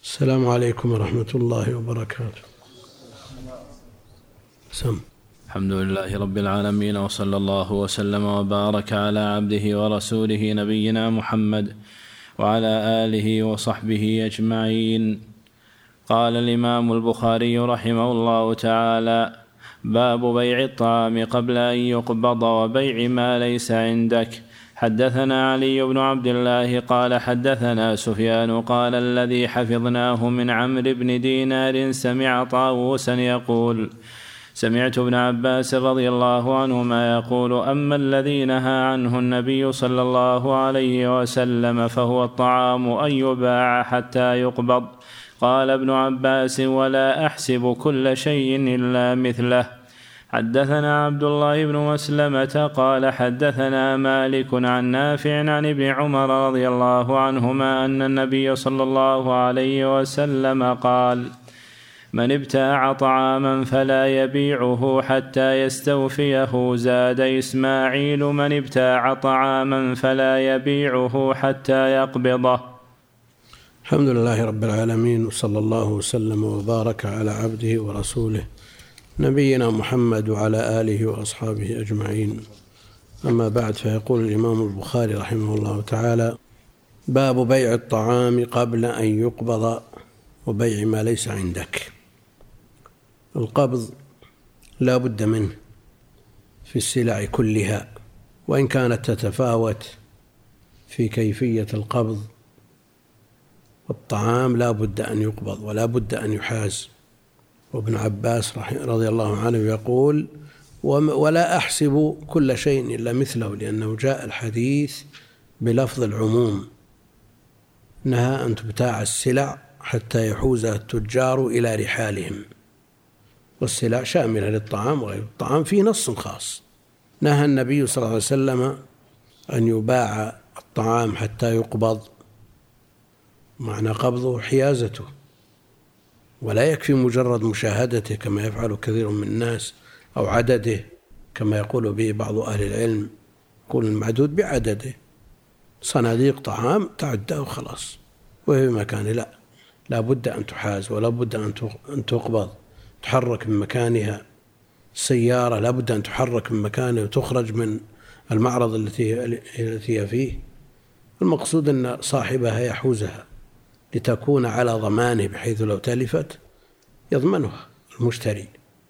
السلام عليكم ورحمة الله وبركاته. الحمد لله رب العالمين، وصلى الله وسلم وبارك على عبده ورسوله نبينا محمد وعلى آله وصحبه أجمعين. قال الإمام البخاري رحمه الله تعالى: باب بيع الطعام قبل أن يقبض وبيع ما ليس عندك. حدثنا علي بن عبد الله قال حدثنا سفيان قال الذي حفظناه من عمرو بن دينار سمع طاووسا يقول: سمعت ابن عباس رضي الله عنهما يقول: أما الذي نهى عنه النبي صلى الله عليه وسلم فهو الطعام أن يباع حتى يقبض. قال ابن عباس: ولا أحسب كل شيء إلا مثله. حدثنا عبد الله بن مسلمة قال حدثنا مالك عن نافع عن ابن عمر رضي الله عنهما أن النبي صلى الله عليه وسلم قال: من ابتاع طعاما فلا يبيعه حتى يستوفيه. زاد إسماعيل: من ابتاع طعاما فلا يبيعه حتى يقبضه. الحمد لله رب العالمين، وصلى الله وسلم وبارك على عبده ورسوله نبينا محمد وعلى آله وأصحابه أجمعين. أما بعد، فيقول الإمام البخاري رحمه الله تعالى: باب بيع الطعام قبل أن يقبض وبيع ما ليس عندك. القبض لا بد منه في السلع كلها، وإن كانت تتفاوت في كيفية القبض. الطعام لا بد أن يقبض ولا بد أن يحاز. وابن عباس رضي الله عنه يقول: ولا أحسب كل شيء إلا مثله، لأنه جاء الحديث بلفظ العموم: نهى أن تبتاع السلع حتى يحوزها التجار إلى رحالهم. والسلع شاملة للطعام وغير الطعام، فيه نص خاص. نهى النبي صلى الله عليه وسلم أن يباع الطعام حتى يقبض، معنى قبضه حيازته، ولا يكفي مجرد مشاهدته كما يفعل كثير من الناس، أو عدده كما يقول به بعض أهل العلم، يقول المعدود بعدده، صناديق طعام تعده وخلاص وهي مكانه. لا بد أن تحاز، ولا بد أن تقبض، تحرك من مكانها. السيارة لا بد أن تحرك من مكانها وتخرج من المعرض التي هي فيه. المقصود أن صاحبها يحوزها لتكون على ضمانه، بحيث لو تلفت يضمنها المشتري.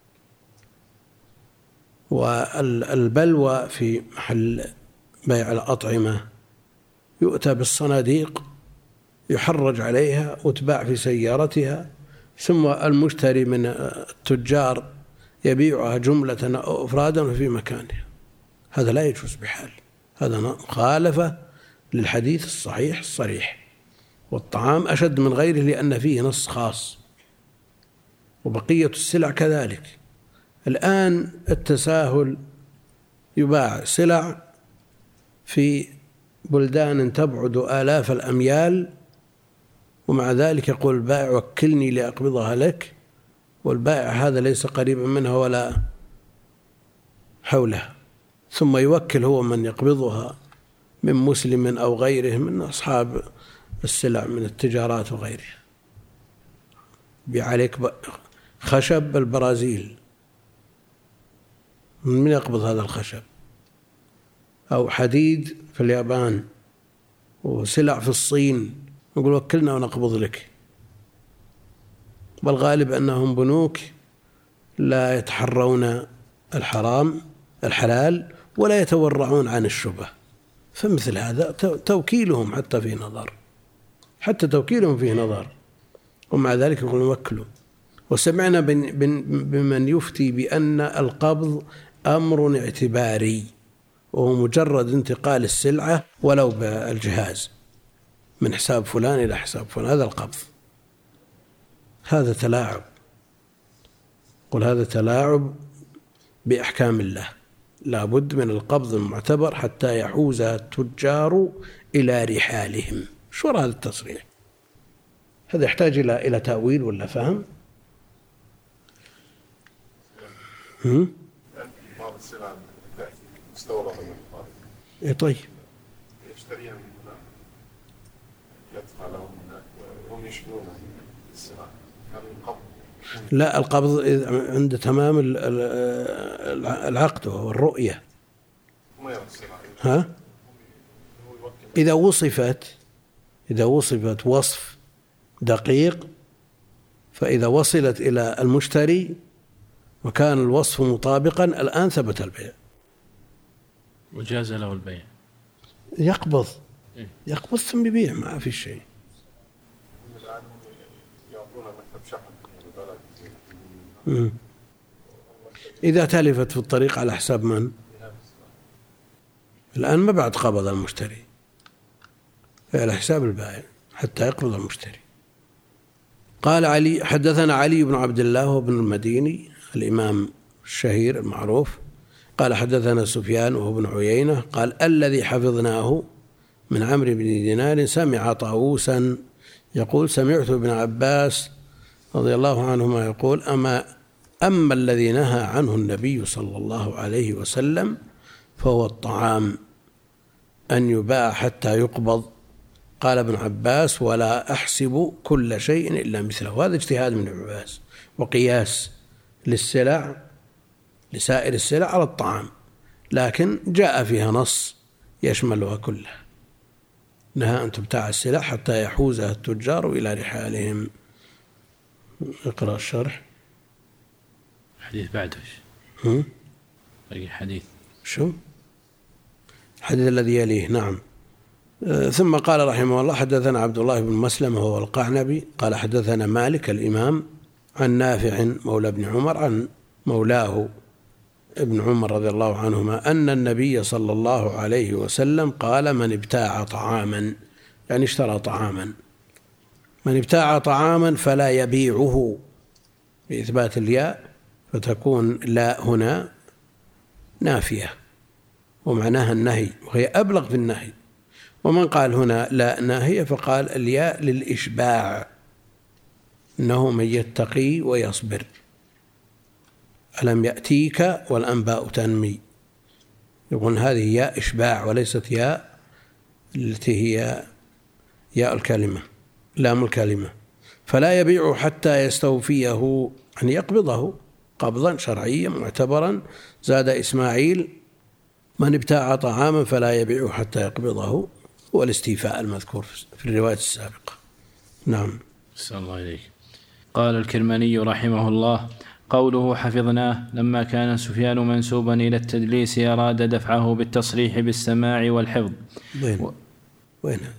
والبلوى في محل بيع الأطعمة يؤتى بالصناديق يحرج عليها وتباع في سيارتها، ثم المشتري من التجار يبيعها جملة أو أفرادا في مكانها. هذا لا يجوز بحال، هذا مخالفة للحديث الصحيح الصريح. والطعام أشد من غيره لأن فيه نص خاص، وبقية السلع كذلك. الآن التساهل، يباع سلع في بلدان تبعد آلاف الأميال، ومع ذلك يقول البائع: وكلني لأقبضها لك، والبائع هذا ليس قريبا منها ولا حولها، ثم يوكل هو من يقبضها من مسلم أو غيره من أصحاب السلع من التجارات وغيرها. بيعليك خشب البرازيل، من يقبض هذا الخشب؟ أو حديد في اليابان، وسلع في الصين، يقول وكلنا ونقبض لك. والغالب أنهم بنوك لا يتحرون الحلال ولا يتورعون عن الشبه، فمثل هذا توكيلهم حتى توكيلهم فيه نظر، ومع ذلك يقول نوكله. وسمعنا بمن يفتي بأن القبض أمر اعتباري، وهو مجرد انتقال السلعة ولو بالجهاز من حساب فلان إلى حساب فلان. هذا القبض، هذا تلاعب. قل هذا تلاعب بأحكام الله. لا بد من القبض المعتبر حتى يحوز التجار إلى رحالهم. شو هذا التصريح؟ هذا يحتاج إلى تأويل ولا فهم؟ بعض السلع مستوردة من طيب، يشتريها من هنا يدفع لهم وهم يشبهون السلام هذا القبض؟ لا، القبض عند تمام العقد وهو الرؤية. ها؟ إذا وصفت وصف دقيق، فإذا وصلت إلى المشتري وكان الوصف مطابقا الآن ثبت البيع وجاز له البيع. يقبض ثم يبيع، ما في شيء. الآن يعطون مكتب شحن إذا تلفت في الطريق على حساب من؟ الآن ما بعد قبض المشتري، على حساب البائع حتى يقبض المشتري. قال علي حدثنا علي بن عبد الله وابن المديني الإمام الشهير المعروف قال حدثنا سفيان وهو ابن عيينة قال الذي حفظناه من عمرو بن دينار سمع طاووسا يقول سمعت ابن عباس رضي الله عنهما يقول أما الذي نهى عنه النبي صلى الله عليه وسلم فهو الطعام أن يباع حتى يقبض. قال ابن عباس ولا أحسب كل شيء إلا مثله. هذا اجتهاد من ابن عباس وقياس للسلع لسائر السلع على الطعام، لكن جاء فيها نص يشملها كلها، نهى أن تبتاع السلع حتى يحوزها التجار إلى رحالهم. اقرأ الشرح. حديث بعده أي حديث شو الحديث الذي يليه؟ نعم. ثم قال رحمه الله حدثنا عبد الله بن مسلم وهو القعنبي قال حدثنا مالك الإمام عن نافع مولى ابن عمر عن مولاه ابن عمر رضي الله عنهما أن النبي صلى الله عليه وسلم قال من ابتاع طعاما، يعني اشترى طعاما، من ابتاع طعاما فلا يبيعه بإثبات الياء فتكون لا هنا نافية ومعناها النهي وهي أبلغ في النهي. ومن قال هنا لا ناهية فقال الياء للإشباع، إنه من يتقي ويصبر. ألم يأتيك والأنباء تنمي، يقول هذه ياء إشباع وليست ياء التي هي ياء الكلمة لام الكلمة. فلا يبيع حتى يستوفيه، أن يقبضه قبضا شرعيا معتبرا. زاد إسماعيل من ابتاع طعاما فلا يبيع حتى يقبضه، هو الاستيفاء المذكور في الرواية السابقة. نعم. صلى الله عليك. قال الكرماني رحمه الله قوله حفظناه لما كان سفيان منسوبا إلى التدليس أراد دفعه بالتصريح بالسماع والحفظ. وين هذا؟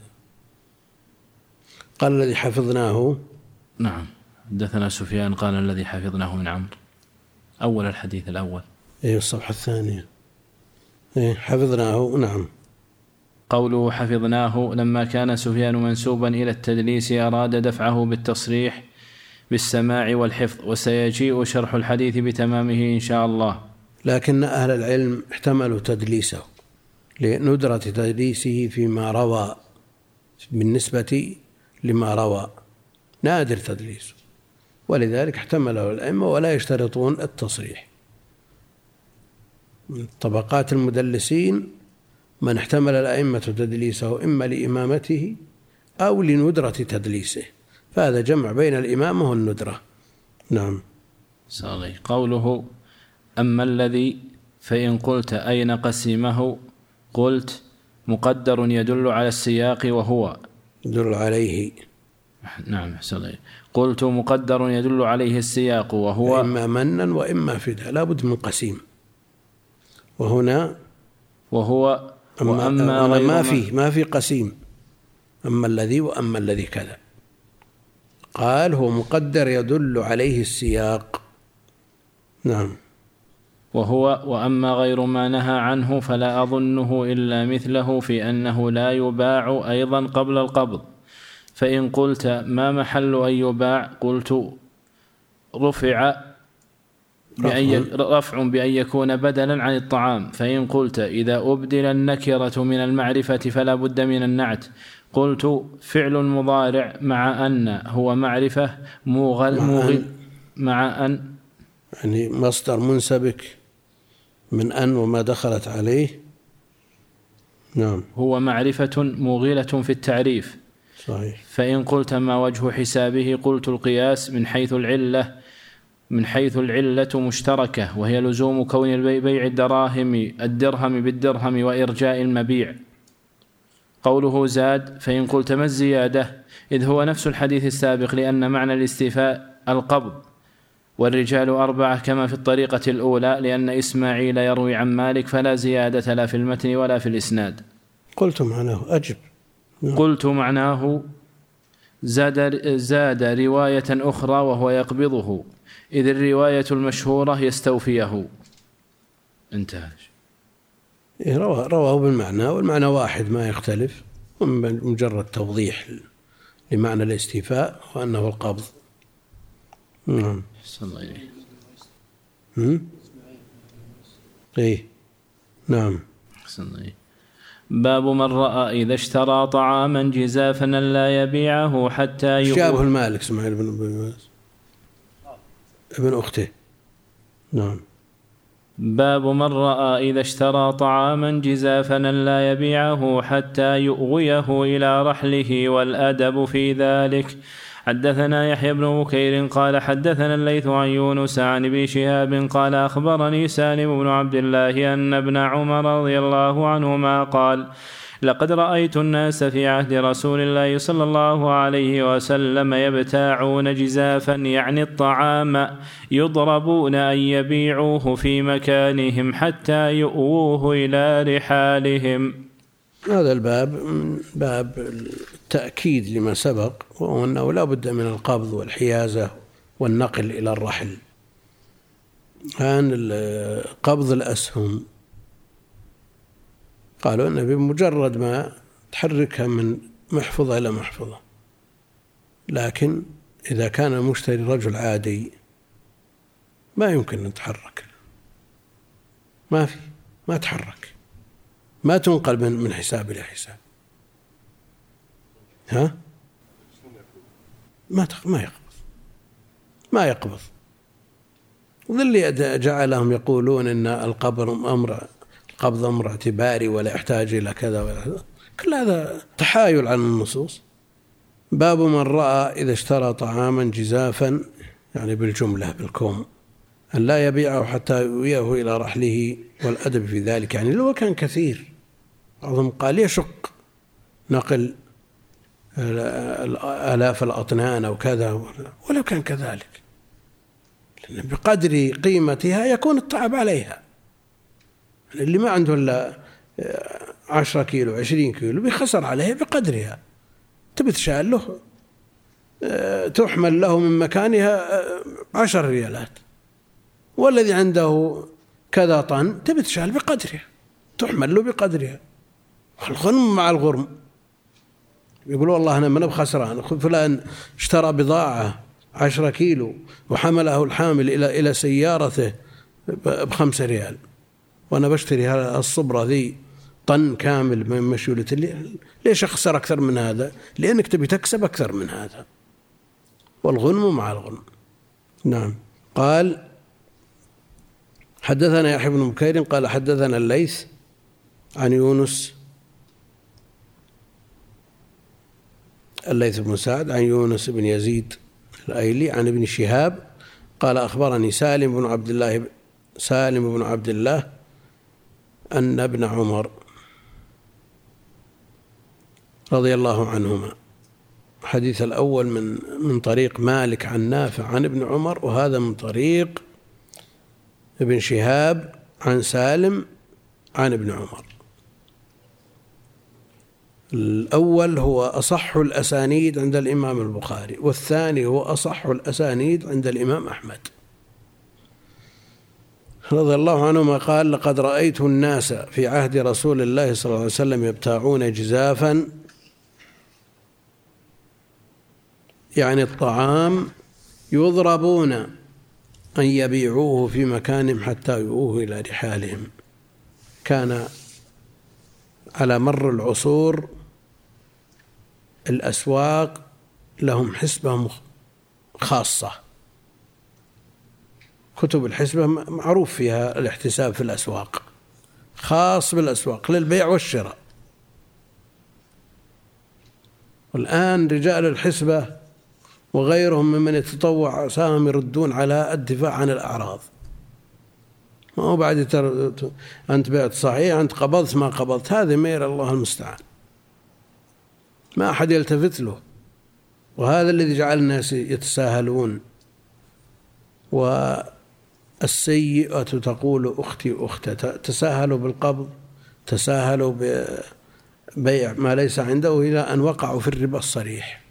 قال الذي حفظناه. نعم حدثنا سفيان قال الذي حفظناه من عمرو، أول الحديث الأول. الصفحة الثانية. حفظناه. نعم. قوله حفظناه لما كان سفيان منسوبا إلى التدليس أراد دفعه بالتصريح بالسماع والحفظ، وسيجيء شرح الحديث بتمامه إن شاء الله. لكن أهل العلم احتملوا تدليسه لندرة تدليسه فيما روى، بالنسبة لما روى نادر تدليسه، ولذلك احتمله الأئمة ولا يشترطون التصريح. من طبقات المدلسين من احتمل الأئمة تدليسه إما لإمامته أو لندرة تدليسه، فهذا جمع بين الإمامة والندرة. نعم. صحيح. قوله أما الذي فإن قلت أين قسمه قلت مقدر يدل على السياق وهو يدل عليه. نعم صحيح. قلت مقدر يدل عليه السياق وهو إما منا وإما فداء، لا بد من قسيم. وهنا وهو وأما غير ما في قسيم، أما الذي وأما الذي كذا. قال هو مقدر يدل عليه السياق. نعم. وهو وأما غير ما نهى عنه فلا أظنه إلا مثله في أنه لا يباع أيضا قبل القبض. فإن قلت ما محل أن يباع قلت رفع بأن يكون بدلا عن الطعام. فإن قلت إذا أبدل النكرة من المعرفة فلا بد من النعت قلت فعل مضارع مع أن هو معرفة موغل مع أن، يعني مصدر منسبك من أن وما دخلت عليه. نعم. هو معرفة موغلة في التعريف صحيح. فإن قلت ما وجه حسابه قلت القياس من حيث العلة مشتركة، وهي لزوم كون بيع الدرهم بالدرهم وإرجاء المبيع. قوله زاد فإن قلت ما الزيادة، إذ هو نفس الحديث السابق، لأن معنى الاستيفاء القبض، والرجال 4 كما في الطريقة الأولى، لأن إسماعيل يروي عن مالك فلا زيادة لا في المتن ولا في الإسناد. قلت معناه أجب. قلت معناه زاد رواية أخرى وهو يقبضه، إذ الرواية المشهورة يستوفيه. انتهى. رواه بالمعنى، والمعنى واحد ما يختلف، مجرد توضيح لمعنى الاستيفاء وأنه القبض. نعم. إيه نعم. باب من رأى إذا اشترى طعاما جزافا لا يبيعه حتى شابه المالك اسماعيل ابن أخته. نعم. باب من رأى إذا اشترى طعاما جزافا لا يبيعه حتى يؤويه إلى رحله، والأدب في ذلك. حدثنا يحيى بن بكير قال حدثنا الليث عن يونس عن ابن شهاب قال أخبرني سالم بن عبد الله أن ابن عمر رضي الله عنهما قال لقد رأيت الناس في عهد رسول الله صلى الله عليه وسلم يبتاعون جزافا، يعني الطعام، يضربون أن يبيعوه في مكانهم حتى يؤووه إلى رحالهم. هذا الباب من باب التأكيد لما سبق، وأنه لا بد من القبض والحيازة والنقل إلى الرحل. عن قبض الأسهم قالوا أنه بمجرد ما تحركها من محفظة إلى محفظة، لكن إذا كان المشتري رجل عادي ما يمكن أن تحرك، ما تحرك، ما تنقل من حساب إلى حساب. ما يقبض. واللي جعلهم يقولون إن القبض أمر اعتباري ولا يحتاج إلى كذا ولا كذا، كل هذا تحايل عن النصوص. باب من رأى إذا اشترى طعاما جزافا، يعني بالجملة بالكوم، أن لا يبيعه حتى يؤويه إلى رحله، والأدب في ذلك. يعني لو كان كثير، بعضهم قال يشق نقل آلاف الأطنان أو كذا، ولو كان كذلك لأن بقدر قيمتها يكون التعب عليها. اللي ما عنده إلا 10 كيلو 20 كيلو بيخسر عليها بقدرها، تبي تشال له تحمل له من مكانها 10 ريالات، والذي عنده كذا طن تبي تشال بقدرها، تحمل له بقدرها. الغنم مع الغرم، يقولوا والله أنا من بخسران، فلان اشترى بضاعة 10 كيلو وحمله الحامل إلى سيارته ب5 ريال، وأنا بشتري هذا الصبرة ذي طن كامل من مشيولة، ليش أخسر أكثر من هذا؟ لأنك تبي تكسب أكثر من هذا. والغنم مع الغنم. نعم. قال حدثنا يحيى بن بكير قال حدثنا الليث عن يونس، الليث بن سعد عن يونس بن يزيد الأيلي عن ابن شهاب قال أخبرني سالم بن عبد الله أن ابن عمر رضي الله عنهما. الحديث الأول من طريق مالك عن نافع عن ابن عمر، وهذا من طريق ابن شهاب عن سالم عن ابن عمر. الأول هو أصح الأسانيد عند الإمام البخاري، والثاني هو أصح الأسانيد عند الإمام أحمد رضي الله عنهما قال لقد رأيت الناس في عهد رسول الله صلى الله عليه وسلم يبتاعون جزافا، يعني الطعام، يضربون أن يبيعوه في مكانهم حتى يؤوه إلى رحالهم. كان على مر العصور الأسواق لهم حسبة خاصة، كتب الحسبة معروف فيها الاحتساب في الأسواق، خاص بالأسواق للبيع والشراء. والآن رجال الحسبة وغيرهم ممن يتطوع سهم يردون على الدفاع عن الأعراض. ما هو بعد أنت بعت صحيح، أنت قبضت ما قبضت، هذه مير الله المستعان، ما أحد يلتفت له. وهذا الذي جعل الناس يتساهلون. والسيئة تقول أختي أختها، تساهلوا بالقبض، تساهلوا ببيع ما ليس عنده، إلى أن وقعوا في الربا الصريح.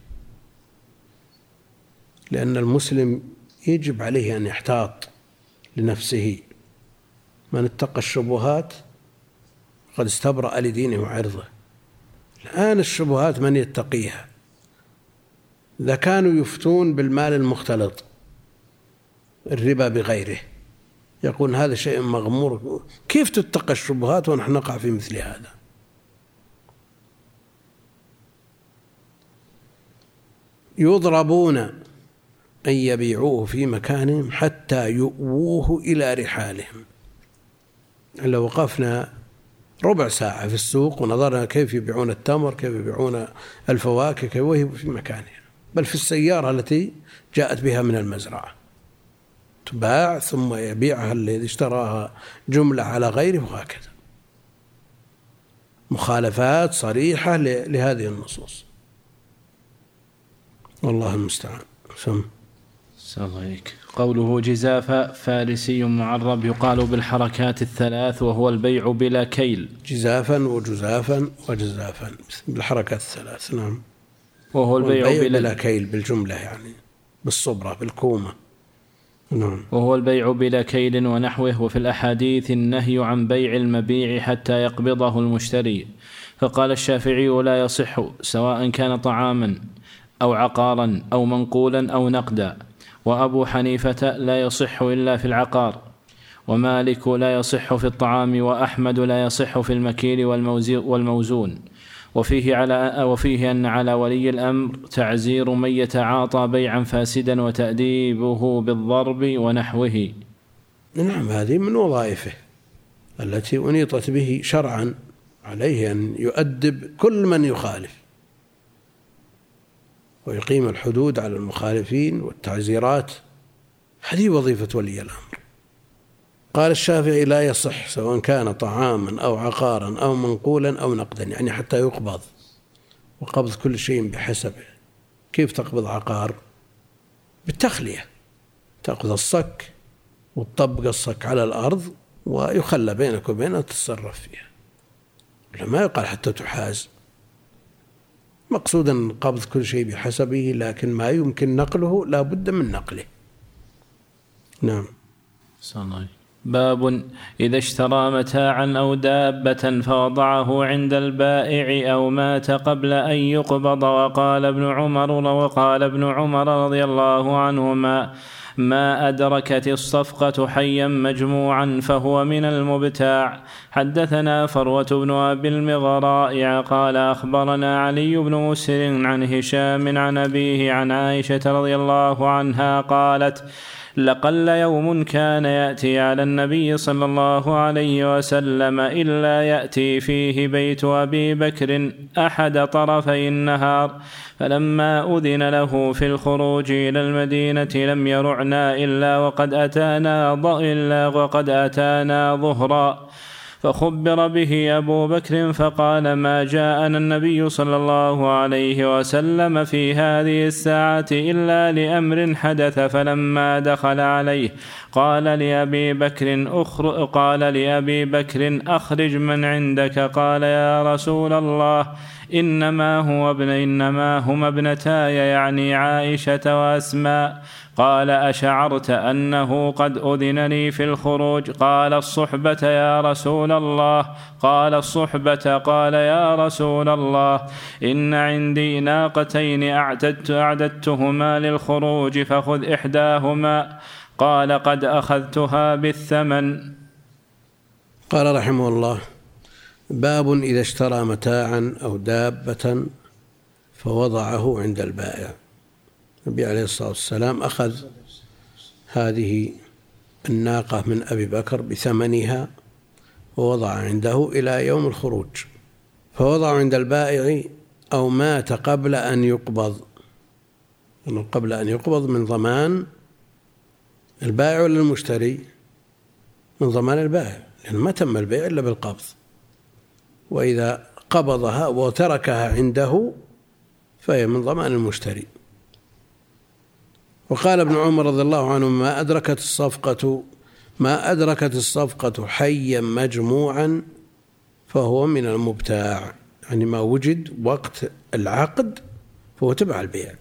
لأن المسلم يجب عليه أن يحتاط لنفسه. من اتقى الشبهات قد استبرأ لدينه وعرضه. الآن الشبهات من يتقيها؟ إذا كانوا يفتون بالمال المختلط، الربا بغيره، يقول هذا شيء مغمور، كيف تتقى الشبهات ونحن نقع في مثل هذا؟ يضربون أن يبيعوه في مكانهم حتى يؤووه إلى رحالهم. لو وقفنا ربع ساعة في السوق ونظرنا كيف يبيعون التمر، كيف يبيعون الفواكه، كيف وهي في مكانها، بل في السيارة التي جاءت بها من المزرعة تباع ثم يبيعها الذي اشتراها جملة على غيره، وهكذا. مخالفات صريحة لهذه النصوص، والله المستعان. قوله جزافة فارسي معرب يقال بالحركات الثلاث، وهو البيع بلا كيل. جزافا وجزافا وجزافا بالحركات الثلاث. نعم. وهو البيع بلا كيل بالجملة، يعني بالصبرة بالكومة. نعم. وهو البيع بلا كيل ونحوه. وفي الأحاديث النهي عن بيع المبيع حتى يقبضه المشتري. فقال الشافعي لا يصح، سواء كان طعاما أو عقارا أو منقولا أو نقدا. وأبو حنيفة لا يصح إلا في العقار، ومالك لا يصح في الطعام، وأحمد لا يصح في المكيل والموزون. وفيه أن على ولي الأمر تعزير من يتعاطى بيعا فاسدا وتأديبه بالضرب ونحوه. نعم، هذه من وظائفه التي أنيطت به شرعا، عليه أن يؤدب كل من يخالف ويقيم الحدود على المخالفين والتعزيرات. هذه وظيفة ولي الأمر. قال الشافعي لا يصح، سواء كان طعاما أو عقارا أو منقولا أو نقدا، يعني حتى يقبض، وقبض كل شيء بحسبه. كيف تقبض عقار؟ بالتخلية، تأخذ الصك وتطبق الصك على الأرض ويخلى بينك وبينها تتصرف فيها، ما يقال حتى تحاز. مقصودا قبض كل شيء بحسبه، لكن ما يمكن نقله لا بد من نقله. نعم. باب إذا اشترى متاعا أو دابة فوضعه عند البائع أو مات قبل أن يقبض. وقال ابن عمر رضي الله عنهما: ما أدركت الصفقة حيا مجموعا فهو من المبتاع. حدثنا فروة بن أبي المغراء قال أخبرنا علي بن مسر عن هشام عن أبيه عن عائشة رضي الله عنها قالت: لقل يوم كان يأتي على النبي صلى الله عليه وسلم إلا يأتي فيه بيت أبي بكر أحد طرفي النهار، فلما أذن له في الخروج إلى المدينة لم يرعنا إلا وقد أتانا ظهرا. فخبر به أبو بكر فقال: ما جاءنا النبي صلى الله عليه وسلم في هذه الساعة إلا لأمر حدث. فلما دخل عليه قال لأبي بكر أخرج من عندك. قال: يا رسول الله، إنما هما ابنتاي، يعني عائشة وأسماء. قال: أشعرت أنه قد أذن لي في الخروج؟ قال: الصحبة يا رسول الله. قال: الصحبة. قال: يا رسول الله، إن عندي ناقتين أعددتهما للخروج، فخذ إحداهما. قال: قد أخذتها بالثمن. قال رحمه الله: باب إذا اشترى متاعا أو دابة فوضعه عند البائع. النبي عليه الصلاة والسلام أخذ هذه الناقة من أبي بكر بثمنها ووضع عنده إلى يوم الخروج، فوضع عند البائع أو مات قبل أن يقبض، قبل أن يقبض من ضمان البائع ولا المشتري؟ من ضمان البائع، لأن ما تم البيع إلا بالقبض، وإذا قبضها وتركها عنده فهي من ضمان المشتري. وقال ابن عمر رضي الله عنه: ما أدركت الصفقة حيا مجموعا فهو من المبتاع، يعني ما وجد وقت العقد فهو تبع البيع،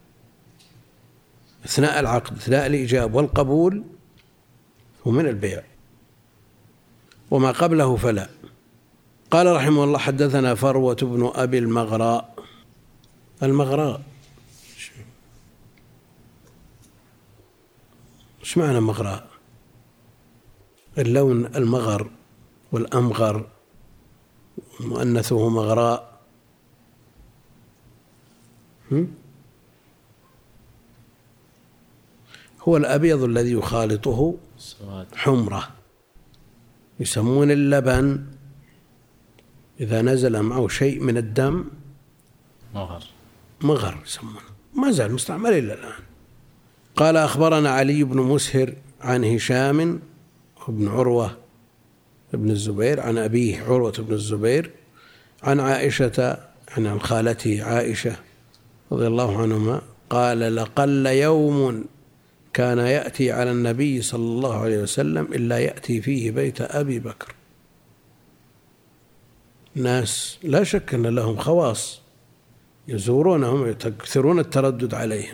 أثناء العقد أثناء الإيجاب والقبول هو من البيع، وما قبله فلا. قال رحمه الله: حدثنا فروة بن أبي المغراء. المغراء ايش معنى مغراء؟ اللون المغر والأمغر مؤنثه مغراء. هو الأبيض الذي يخالطه حمرة، يسمون اللبن إذا نزل معه شيء من الدم مغر يسمونه، ما زال مستعمل إلا الآن. قال: أخبرنا علي بن مسهر عن هشام بن عروة بن الزبير عن أبيه عروة بن الزبير عن عائشة، عن خالته عائشة رضي الله عنهما قال: لقل يوم كان يأتي على النبي صلى الله عليه وسلم إلا يأتي فيه بيت أبي بكر. ناس لا شك أن لهم خواص يزورونهم ويكثرون التردد عليهم.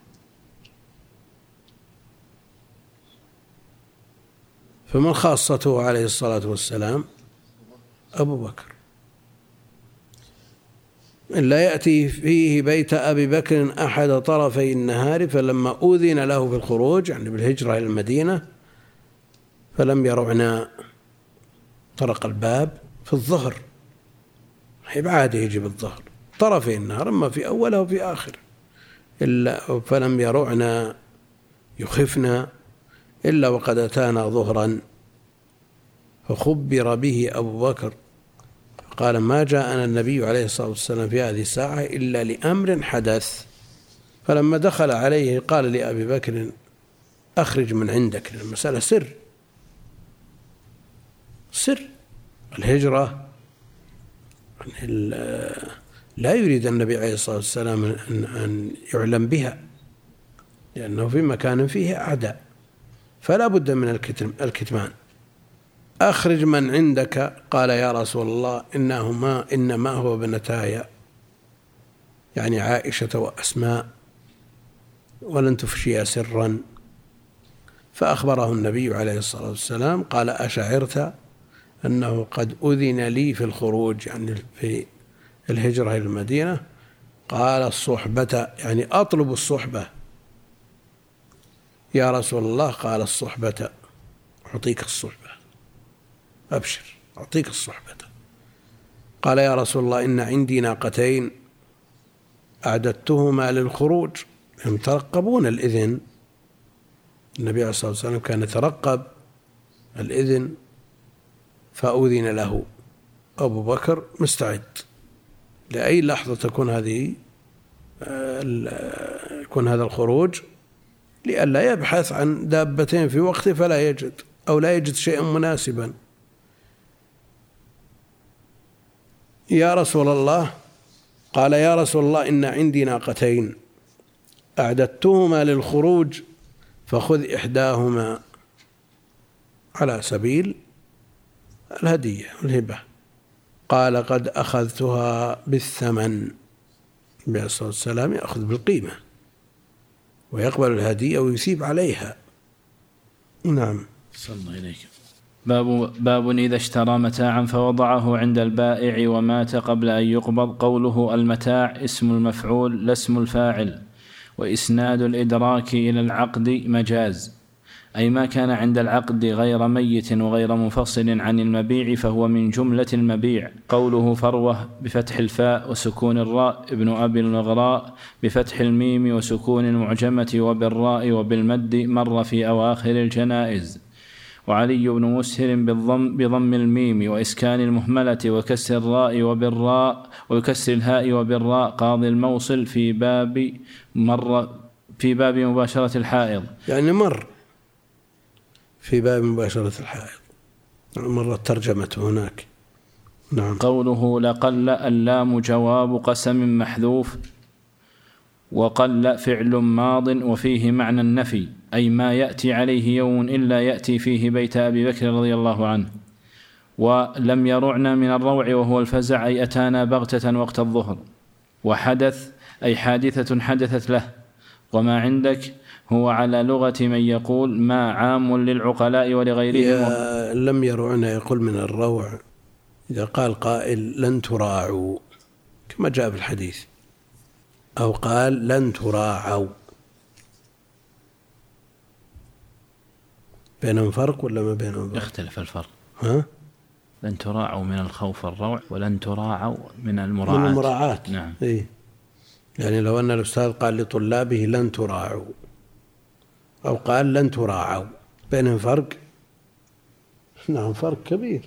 فمن خاصته عليه الصلاة والسلام أبو بكر، إلا يأتي فيه بيت أبي بكر أحد طرفي النهار، فلما أذن له في الخروج يعني بالهجرة إلى المدينة فلم يرعنا، طرق الباب في الظهر، بعاده يجي بالظهر طرفي النهار، أما في أوله وفي آخر، إلا فلم يرعنا يخفنا إلا وقد أتانا ظهرا، فخبر به أبو بكر قال: ما جاءنا النبي عليه الصلاة والسلام في هذه الساعة إلا لأمر حدث. فلما دخل عليه قال لأبي بكر: أخرج من عندك، المسألة سر الهجرة، لا يريد النبي عليه الصلاة والسلام أن يعلم بها، لأنه في مكان فيه أعداء، فلا بد من الكتمان. أخرج من عندك. قال: يا رسول الله إنما هو ابنتاي، يعني عائشة وأسماء، ولن تفشيا سرا. فأخبره النبي عليه الصلاة والسلام قال: أشعرت أنه قد أذن لي في الخروج، يعني في الهجرة إلى المدينة؟ قال: الصحبة، يعني أطلب الصحبة. يا رسول الله. قال: الصحبة، أعطيك الصحبة، أبشر أعطيك الصحبة. قال: يا رسول الله إن عندي ناقتين أعددتهما للخروج. هم يترقبون الإذن، النبي عليه الصلاة والسلام كان يترقب الإذن، فأذن له. أبو بكر مستعد لأي لحظة يكون هذا الخروج، لئلا يبحث عن دابتين في وقته فلا يجد، أو لا يجد شيئا مناسبا. يا رسول الله. قال: يا رسول الله إن عندي ناقتين أعددتهما للخروج، فخذ إحداهما على سبيل الهدية والهبة. قال: قد أخذتها بالثمن. النبي عليه الصلاة والسلام يأخذ بالقيمة ويقبل الهدية ويثيب عليها. نعم. صلى الله إليك. باب إذا اشترى متاعا فوضعه عند البائع ومات قبل أن يقبض. قوله المتاع اسم المفعول لا اسم الفاعل، وإسناد الإدراك إلى العقد مجاز، أي ما كان عند العقد غير ميت وغير منفصل عن المبيع فهو من جملة المبيع. قوله فروة بفتح الفاء وسكون الراء، ابن أبي المغراء بفتح الميم وسكون المعجمة وبالراء وبالمد، مر في أواخر الجنائز. وعلي بن مسهر بضم الميم وإسكان المهملة وكسر الراء وبالراء وكسر الهاء وبالراء قاضي الموصل في باب مباشرة الحائض، يعني مر في باب مباشرة الحائض، مرت ترجمته هناك. نعم. قوله لقل اللام جواب قسم محذوف، وقل فعل ماض وفيه معنى النفي، أي ما يأتي عليه يوم إلا يأتي فيه بيت أبي بكر رضي الله عنه. ولم يرعنا من الروع وهو الفزع، أي أتانا بغتة وقت الظهر. وحدث أي حادثة حدثت له. وما عندك هو على لغة من يقول ما عام للعقلاء ولغيرهم. لم يرعنا يقول من الروع إذا قال قائل لن تراعوا كما جاء في الحديث، أو قال لن تراعوا، بينهم فرق ولا ما بينهم فرق؟ يختلف الفرق. ها؟ لن تراعوا من الخوف الروع، ولن تراعوا من المراعاة. نعم. إيه؟ يعني لو أن الأستاذ قال لطلابه لن تراعوا أو قال لن تراعوا، بينهم فرق؟ نعم فرق كبير.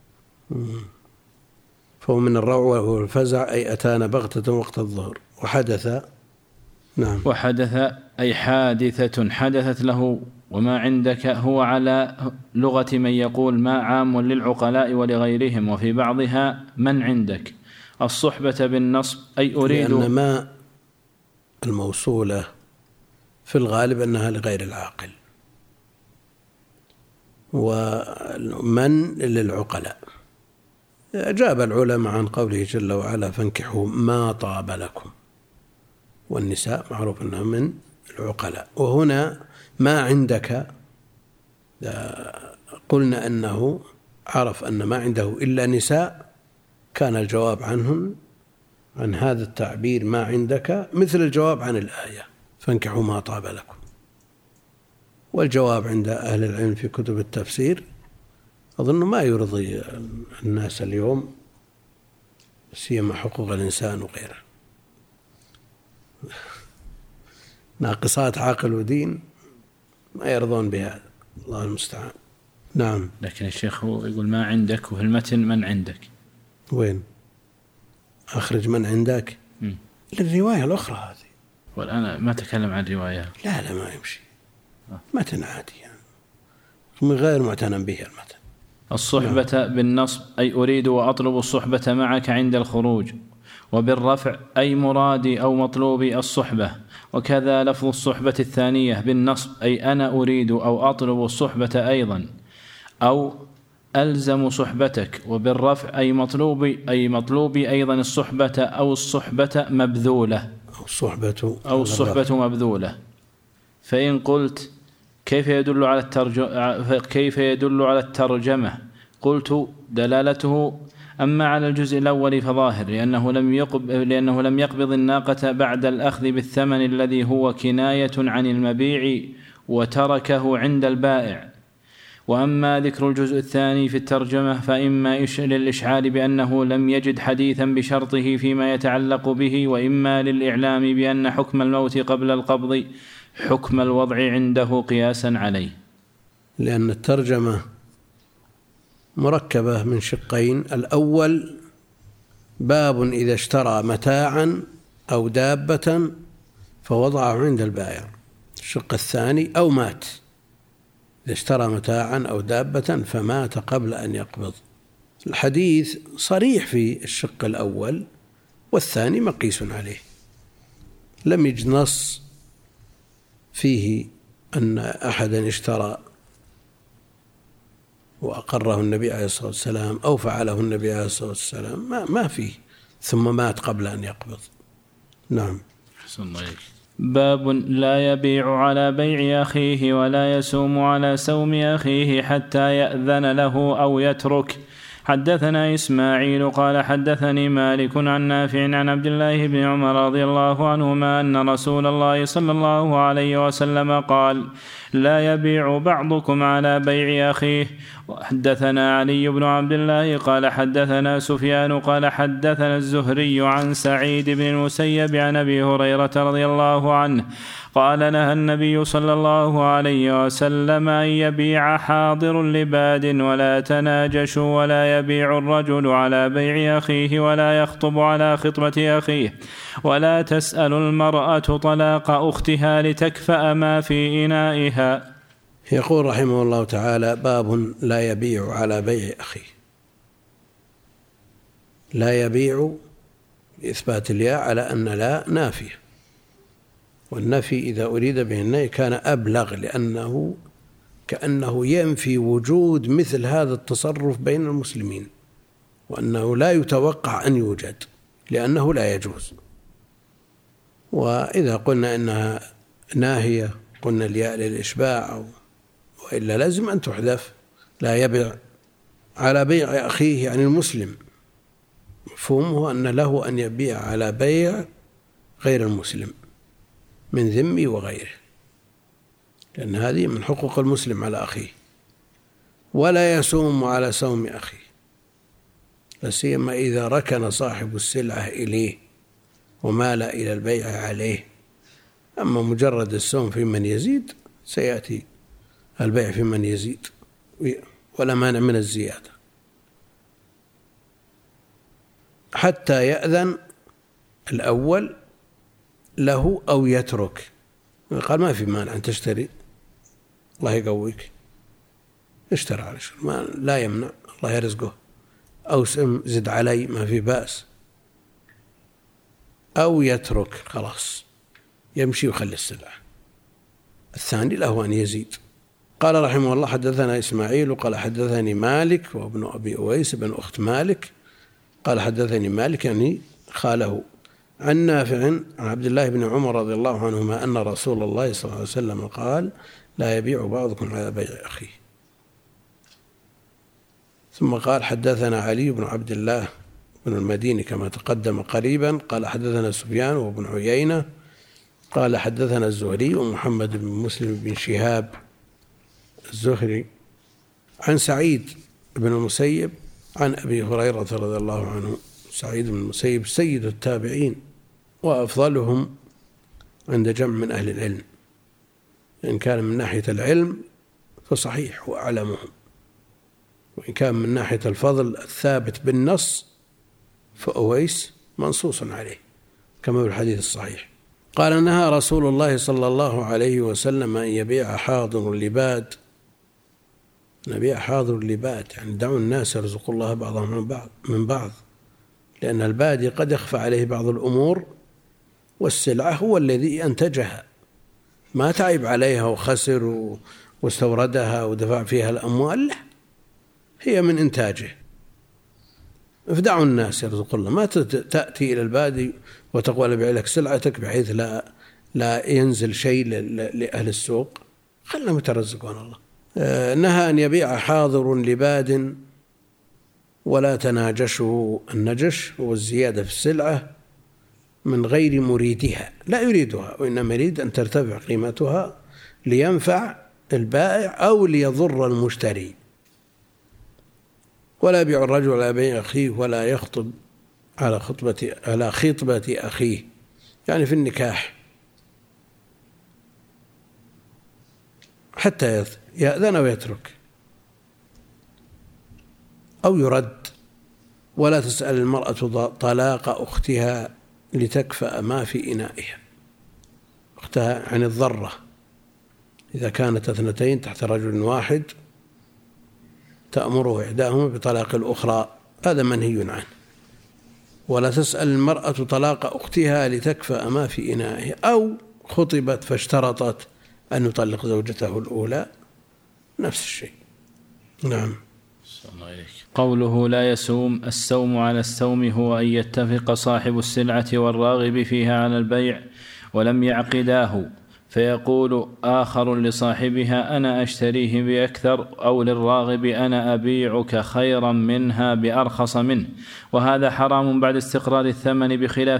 فهو من الروع والفزع أي أتانا بغتة وقت الظهر. وحدث، نعم، وحدث أي حادثة حدثت له. وما عندك هو على لغة من يقول ما عام للعقلاء ولغيرهم، وفي بعضها من عندك. الصحبة بالنصب أي أريد، لأن ما الموصولة في الغالب أنها لغير العاقل، ومن للعقلاء. أجاب العلماء عن قوله جل وعلا فانكحوا ما طاب لكم، والنساء معروف أنها من العقلاء. وهنا ما عندك قلنا أنه عرف أن ما عنده إلا نساء، كان الجواب عنهن عن هذا التعبير ما عندك مثل الجواب عن الآية فانكحوا ما طاب لكم. والجواب عند أهل العلم في كتب التفسير أظن ما يرضي الناس اليوم، سيما حقوق الإنسان وغيره، ناقصات عقل ودين ما يرضون بهذا، الله المستعان. نعم. لكن الشيخ يقول ما عندك، وفي المتن من عندك. وين أخرج من عندك؟ للرواية الأخرى هذه. والآن ما تكلم عن رواية. لا ما يمشي، متن عادي يعني من غير معتنى به المتن. الصحبة بالنصب أي أريد وأطلب الصحبة معك عند الخروج، وبالرفع أي مرادي أو مطلوبي الصحبة. وكذا لفظ الصحبة الثانية بالنصب أي أنا أريد أو أطلب الصحبة أيضا، أو ألزم صحبتك. وبالرفع أي مطلوبي أيضا الصحبة، أو الصحبة مبذولة، أو الصحبة مبذولة. فإن قلت كيف يدل على الترجمة، قلت دلالته أما على الجزء الأول فظاهر، لأنه لم يقبض الناقة بعد الأخذ بالثمن الذي هو كناية عن المبيع وتركه عند البائع. وأما ذكر الجزء الثاني في الترجمة فإما للإشعار بأنه لم يجد حديثا بشرطه فيما يتعلق به، وإما للإعلام بأن حكم الموت قبل القبض حكم الوضع عنده قياسا عليه. لأن الترجمة مركبة من شقين: الأول باب إذا اشترى متاعا أو دابة فوضعه عند البائع. الشق الثاني أو مات، إذا اشترى متاعا أو دابة فمات قبل أن يقبض. الحديث صريح في الشق الأول، والثاني مقيس عليه، لم يجد نص فيه أن أحدا اشترى وأقره النبي عليه الصلاة والسلام أو فعله النبي عليه الصلاة والسلام، ما فيه، ثم مات قبل أن يقبض. نعم. باب لا يبيع على بيع أخيه ولا يسوم على سوم أخيه حتى يأذن له أو يترك. حدثنا إسماعيل قال حدثني مالك عن نافع عن عبد الله بن عمر رضي الله عنهما أن رسول الله صلى الله عليه وسلم قال: لا يبيع بعضكم على بيع أخيه. وحدثنا علي بن عبد الله قال حدثنا سفيان قال حدثنا الزهري عن سعيد بن المسيب عن أبي هريرة رضي الله عنه قال نهى النبي صلى الله عليه وسلم أن يبيع حاضر لباد ولا تناجشوا ولا يبيع الرجل على بيع أخيه ولا يخطب على خطبة أخيه ولا تسأل المرأة طلاق أختها لتكفأ ما في إنائها. يقول رحمه الله تعالى: باب لا يبيع على بيع أخيه. لا يبيع بإثبات الياء على أن لا نافية، والنفي إذا أريد به النهي كان أبلغ، لأنه كأنه ينفي وجود مثل هذا التصرف بين المسلمين، وأنه لا يتوقع أن يوجد لأنه لا يجوز. وإذا قلنا إنها ناهية قلنا الياء للإشباع، وإلا لازم أن تحذف. لا يبيع على بيع أخيه يعني المسلم، مفهومه أن له أن يبيع على بيع غير المسلم من ذمي وغيره، لأن هذه من حقوق المسلم على أخيه. ولا يسوم على سوم أخيه، لا سيما إذا ركن صاحب السلعة إليه ومال إلى البيع عليه. أما مجرد السوم في من يزيد سيأتي البيع في من يزيد، ولا مانع من الزيادة حتى يأذن الأول له أو يترك. قال ما في مانع أن تشتري، الله يقويك، اشترى على شر، ما لا يمنع، الله يرزقه، أو زد علي ما في بأس، أو يترك خلاص يمشي ويخلي السلعة. الثاني له أن يزيد. قال رحمه الله: حدثنا إسماعيل قال حدثني مالك وابن أبي أويس بن أخت مالك قال حدثني مالك يعني خاله عن نافع عن عبد الله بن عمر رضي الله عنهما أن رسول الله صلى الله عليه وسلم قال: لا يبيع بعضكم على بيع أخيه. ثم قال: حدثنا علي بن عبد الله بن المديني كما تقدم قريبا قال حدثنا سفيان وابن عيينة قال حدثنا الزهري ومحمد بن مسلم بن شهاب الزهري عن سعيد بن المسيب عن أبي هريرة رضي الله عنه. سعيد بن المسيب سيد التابعين وأفضلهم عند جمع من أهل العلم، إن كان من ناحية العلم فصحيح وأعلمهم، وإن كان من ناحية الفضل الثابت بالنص فأويس منصوص عليه كما في الحديث الصحيح. قال: نهى رسول الله صلى الله عليه وسلم أن يبيع حاضر لباد. نبيع حاضر لباد يعني دعوا الناس يرزق الله بعضهم من بعض، لأن البادي قد يخفى عليه بعض الأمور، والسلعة هو الذي أنتجها، ما تعب عليها وخسر واستوردها ودفع فيها الأموال، لا، هي من إنتاجه. افدعوا الناس يرزق الله، ما تأتي إلى البادي وتقول أبيع لك سلعتك بحيث لا ينزل شيء لأهل السوق، خلهم يترزقون الله. نهى أن يبيع حاضر لباد ولا تناجشه. النجش هو الزيادة في السلعة من غير مريدها، لا يريدها، وإنما يريد أن ترتفع قيمتها لينفع البائع أو ليضر المشتري. ولا يبيع الرجل على بيع أخيه ولا يخطب على خطبة أخيه، يعني في النكاح حتى يأذن أو يترك أو يرد. ولا تسأل المرأة طلاق أختها لتكفأ ما في إنائها. أختها عن الضرة، إذا كانت اثنتين تحت رجل واحد تأمره إحداهما بطلاق الأخرى، هذا منهي عنه. ولا تسأل المرأة طلاق أختها لتكفأ ما في إنائها، أو خطبت فاشترطت أن يطلق زوجته الأولى، نفس الشيء. نعم. قوله لا يسوم: السوم على السوم هو أن يتفق صاحب السلعة والراغب فيها على البيع ولم يعقداه، فيقول آخر لصاحبها أنا أشتريه بأكثر، أو للراغب أنا أبيعك خيرا منها بأرخص منه، وهذا حرام بعد استقرار الثمن بخلاف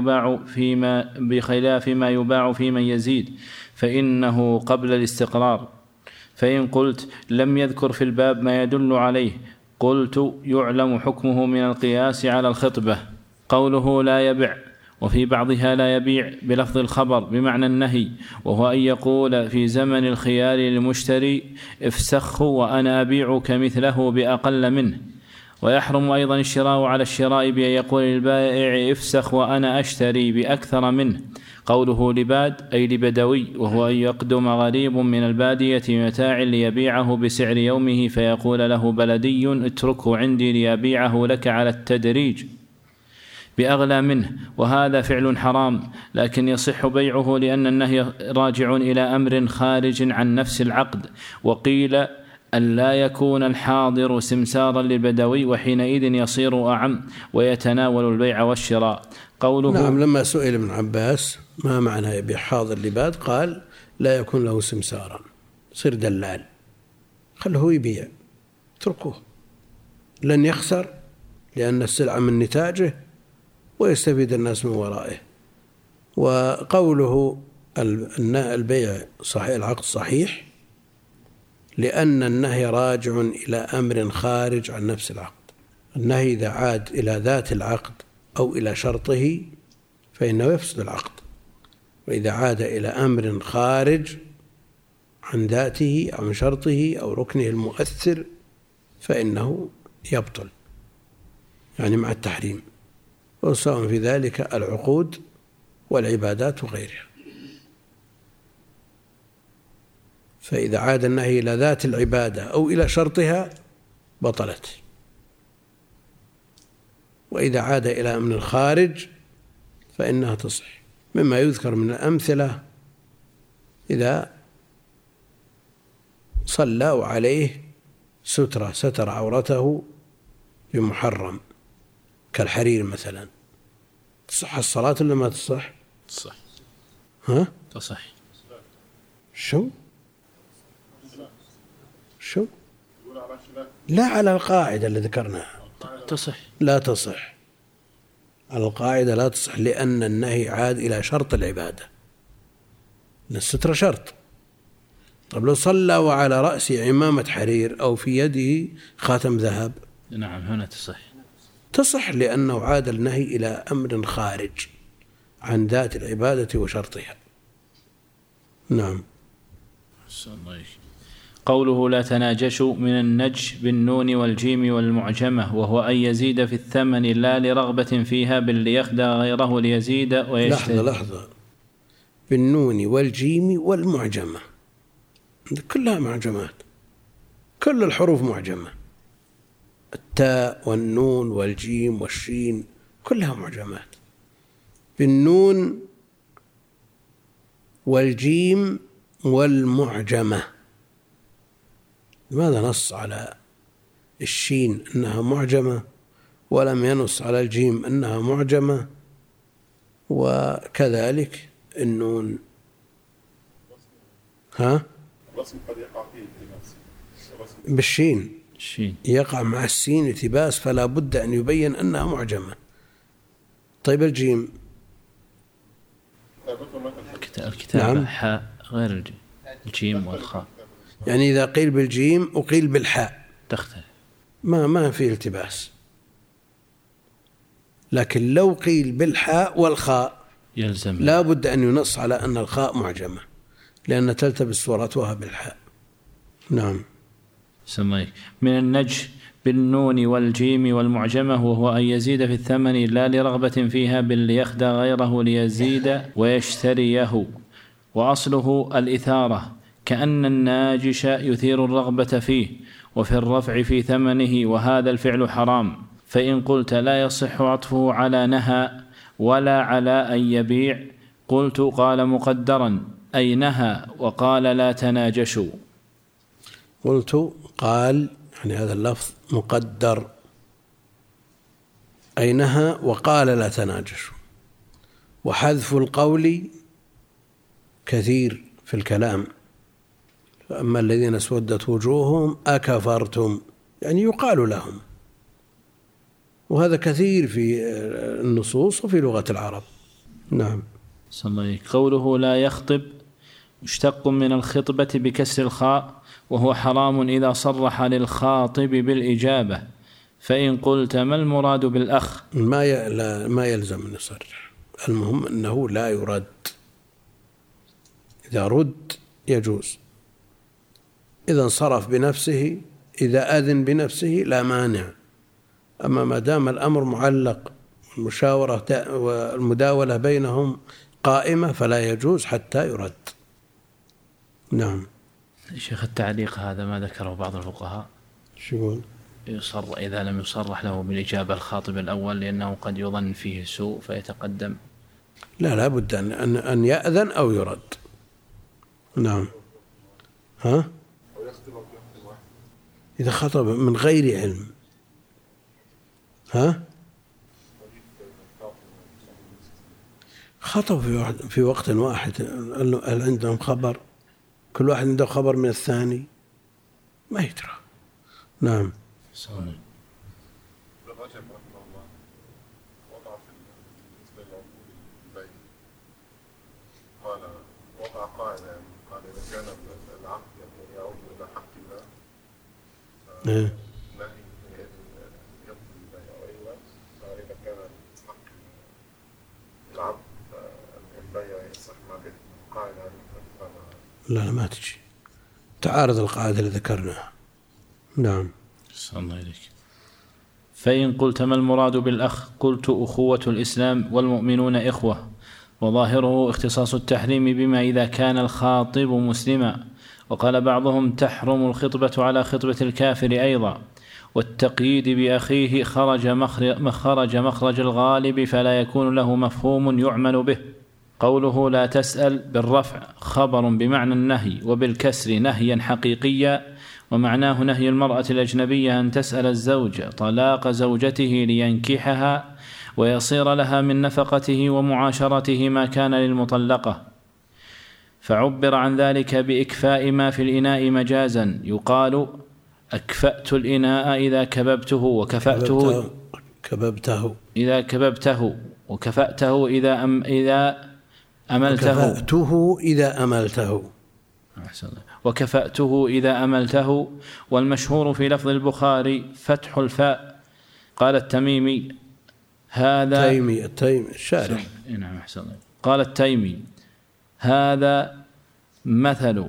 ما يباع في من يزيد، فإنه قبل الاستقرار. فإن قلت لم يذكر في الباب ما يدل عليه، قلت يعلم حكمه من القياس على الخطبة. قوله لا يبع وفي بعضها لا يبيع بلفظ الخبر بمعنى النهي، وهو أن يقول في زمن الخيار للمشتري افسخه وأنا أبيعك مثله بأقل منه. ويحرم أيضا الشراء على الشراء بأن يقول للبائع افسخ وأنا أشتري بأكثر منه. قوله لباد أي لبدوي، وهو أن يقدم غريب من البادية بمتاع ليبيعه بسعر يومه، فيقول له بلدي اتركه عندي ليبيعه لك على التدريج بأغلى منه، وهذا فعل حرام، لكن يصح بيعه لأن النهي راجع إلى أمر خارج عن نفس العقد. وقيل أن لا يكون الحاضر سمسارا للبدوي، وحينئذ يصير أعم ويتناول البيع والشراء. قوله نعم، لما سئل ابن عباس ما معنى يبيع حاضر لباد قال لا يكون له سمسارا، صير دلال، خله يبيع، اتركوه، لن يخسر لأن السلعة من نتاجه ويستفيد الناس من ورائه. وقوله البيع صحيح، العقد صحيح، لأن النهي راجع إلى أمر خارج عن نفس العقد. النهي إذا عاد إلى ذات العقد أو إلى شرطه فإنه يفسد العقد، وإذا عاد إلى أمر خارج عن ذاته أو عن شرطه أو ركنه المؤثر فإنه يبطل، يعني مع التحريم، وسواء في ذلك العقود والعبادات وغيرها. فإذا عاد النهي إلى ذات العبادة أو إلى شرطها بطلت، وإذا عاد إلى أمر خارج فإنها تصح. مما يذكر من الأمثلة إذا صلى وعليه سترة ستر عورته بمحرم كالحرير مثلا، تصح الصلاة ولا ما تصح؟ تصح. ها؟ تصح. شو؟ لا، على القاعدة اللي ذكرناها تصح. لا تصح، على القاعدة لا تصح، لأن النهي عاد إلى شرط العبادة، لأن السترة شرط. طب لو صلى وعلى رأسه عمامة حرير أو في يده خاتم ذهب، نعم هنا تصح لأنه عاد النهي إلى أمر خارج عن ذات العبادة وشرطها. نعم. قوله لا تناجشوا من النج بالنون والجيم والمعجمة، وهو أن يزيد في الثمن لا لرغبة فيها بل ليخدع غيره ليزيد ويشتري. لحظة، بالنون والجيم والمعجمة كلها معجمات، كل الحروف معجمة، التاء والنون والجيم والشين كلها معجمات. بالنون والجيم والمعجمة، لماذا نص على الشين أنها معجمة ولم ينص على الجيم أنها معجمة؟ وكذلك النون. ها؟ بالشين يقع مع السين التباس، فلا بد أن يبين أنها معجمة. طيب الجيم؟ الكتابة نعم. حاء غير الجيم والخاء، يعني إذا قيل بالجيم وقيل بالحاء تختلف، ما في التباس. لكن لو قيل بالحاء والخاء يلزم لا بد أن ينص على أن الخاء معجمة، لأن تلتبس صورتها بالحاء. نعم. سميك من النج بالنون والجيم والمعجمة، وهو أن يزيد في الثمن لا لرغبة فيها بل ليخدع غيره ليزيد ويشتريه. وأصله الإثارة، كأن الناجش يثير الرغبة فيه، وفي الرفع في ثمنه، وهذا الفعل حرام. فإن قلت لا يصح عطفه على نهى ولا على أن يبيع، قلت قال مقدرا أي نهى وقال لا تناجشوا. قلت قال يعني هذا اللفظ مقدر، أي نهى وقال لا تناجشوا، وحذف القول كثير في الكلام. فأما الذين اسودت وجوههم أكفرتم، يعني يقال لهم، وهذا كثير في النصوص وفي لغة العرب. نعم. صلى الله عليه. قوله لا يخطب مشتق من الخطبة بكسر الخاء، وهو حرام إذا صرح للخاطب بالإجابة. فإن قلت ما المراد بالأخ؟ ما يلزم أن يصرح، المهم أنه لا يرد. إذا رد يجوز، إذا انصرف بنفسه، إذا أذن بنفسه لا مانع. أما ما دام الأمر معلق والمشاورة والمداولة بينهم قائمة فلا يجوز حتى يرد. نعم. شيخ، التعليق هذا ما ذكره بعض الفقهاء، شو يقول؟ إذا لم يصرح له بالإجابة الخاطب الأول لأنه قد يظن فيه سوء فيتقدم. لا بد أن يأذن أو يرد. نعم. ها؟ إذا خطب من غير علم. ها؟ خطب في وقت واحد، هل عندهم خبر؟ كل واحد عنده خبر من الثاني، ما يدرى. نعم. الرجل رحمه الله وضع بالنسبة للعقود البيع، قال وضع قاعدة، قال إذا كان العقد يعود إلى حق الله نهي يبطل البيع، وإلا فإذا كان حق العبد البيع يصح ما به قاعدة. لا ما تجي تعارض القاعدة اللي ذكرناها. نعم. صلى الله عليك. فإن قلت ما المراد بالأخ؟ قلت أخوة الإسلام والمؤمنون إخوة، وظاهره اختصاص التحريم بما إذا كان الخاطب مسلما. وقال بعضهم تحرم الخطبة على خطبة الكافر أيضا، والتقييد بأخيه خرج مخرج الغالب فلا يكون له مفهوم يعمل به. قوله لا تسأل بالرفع خبر بمعنى النهي، وبالكسر نهيا حقيقيا، ومعناه نهي المرأة الأجنبية أن تسأل الزوج طلاق زوجته لينكحها ويصير لها من نفقته ومعاشرته ما كان للمطلقة. فعبر عن ذلك بإكفاء ما في الإناء مجازا، يقال أكفأت الإناء إذا كببته، وكفأته إذا كببته، وكفأته إذا أملته، وكفأته إذا أملته. والمشهور في لفظ البخاري فتح الفاء. قال التميمي هذا الشارح. نعم. قال التيمي هذا مثل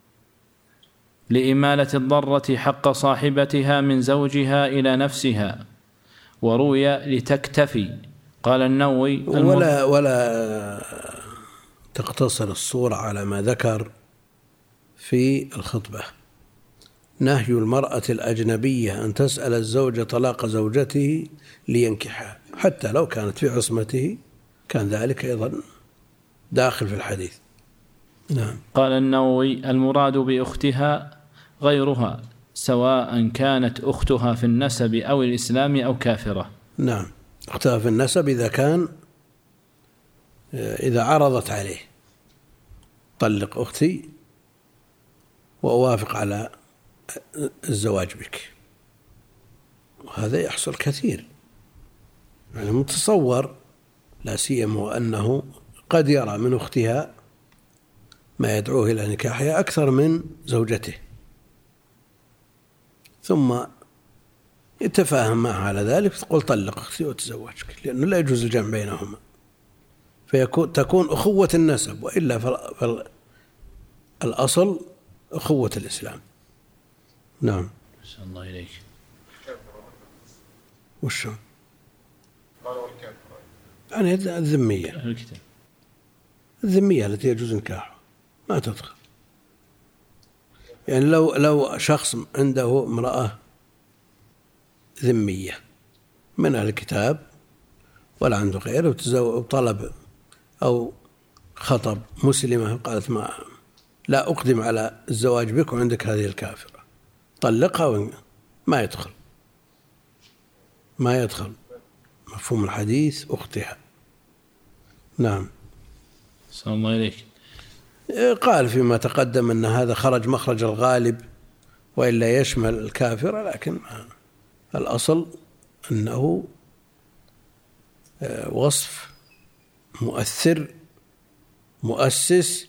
لإمالة الضرة حق صاحبتها من زوجها إلى نفسها، وروي لتكتفي. قال النووي ولا تقتصر الصورة على ما ذكر في الخطبة. نهي المرأة الأجنبية أن تسأل الزوج طلاق زوجته لينكحها، حتى لو كانت في عصمته كان ذلك أيضا داخل في الحديث. نعم. قال النووي المراد بأختها غيرها، سواء كانت أختها في النسب أو الإسلام أو كافرة. نعم. أختها في النسب إذا عرضت عليه طلق أختي وأوافق على الزواج بك، وهذا يحصل كثير. يعني متصور، لا سيما وأنه قد يرى من أختها ما يدعوه إلى نكاحها أكثر من زوجته، ثم يتفاهم معها على ذلك، تقول طلق أختي وتزوجك، لأنه لا يجوز الجمع بينهما، تكون أخوة النسب، وإلا فالأصل أخوة الإسلام. نعم. صلى الله إليك. وشو؟ يعني الذمية التي يجوز نكاحها ما تدخل. يعني لو شخص عنده امرأة ذمية من أهل الكتاب ولا عنده غيره، وطلب أو خطب مسلمة قالت لا أقدم على الزواج بك وعندك هذه الكافرة، طلقها، ما يدخل مفهوم الحديث أختها. نعم. صلى الله عليك. قال فيما تقدم أن هذا خرج مخرج الغالب وإلا يشمل الكافر، لكن الأصل أنه وصف مؤثر مؤسس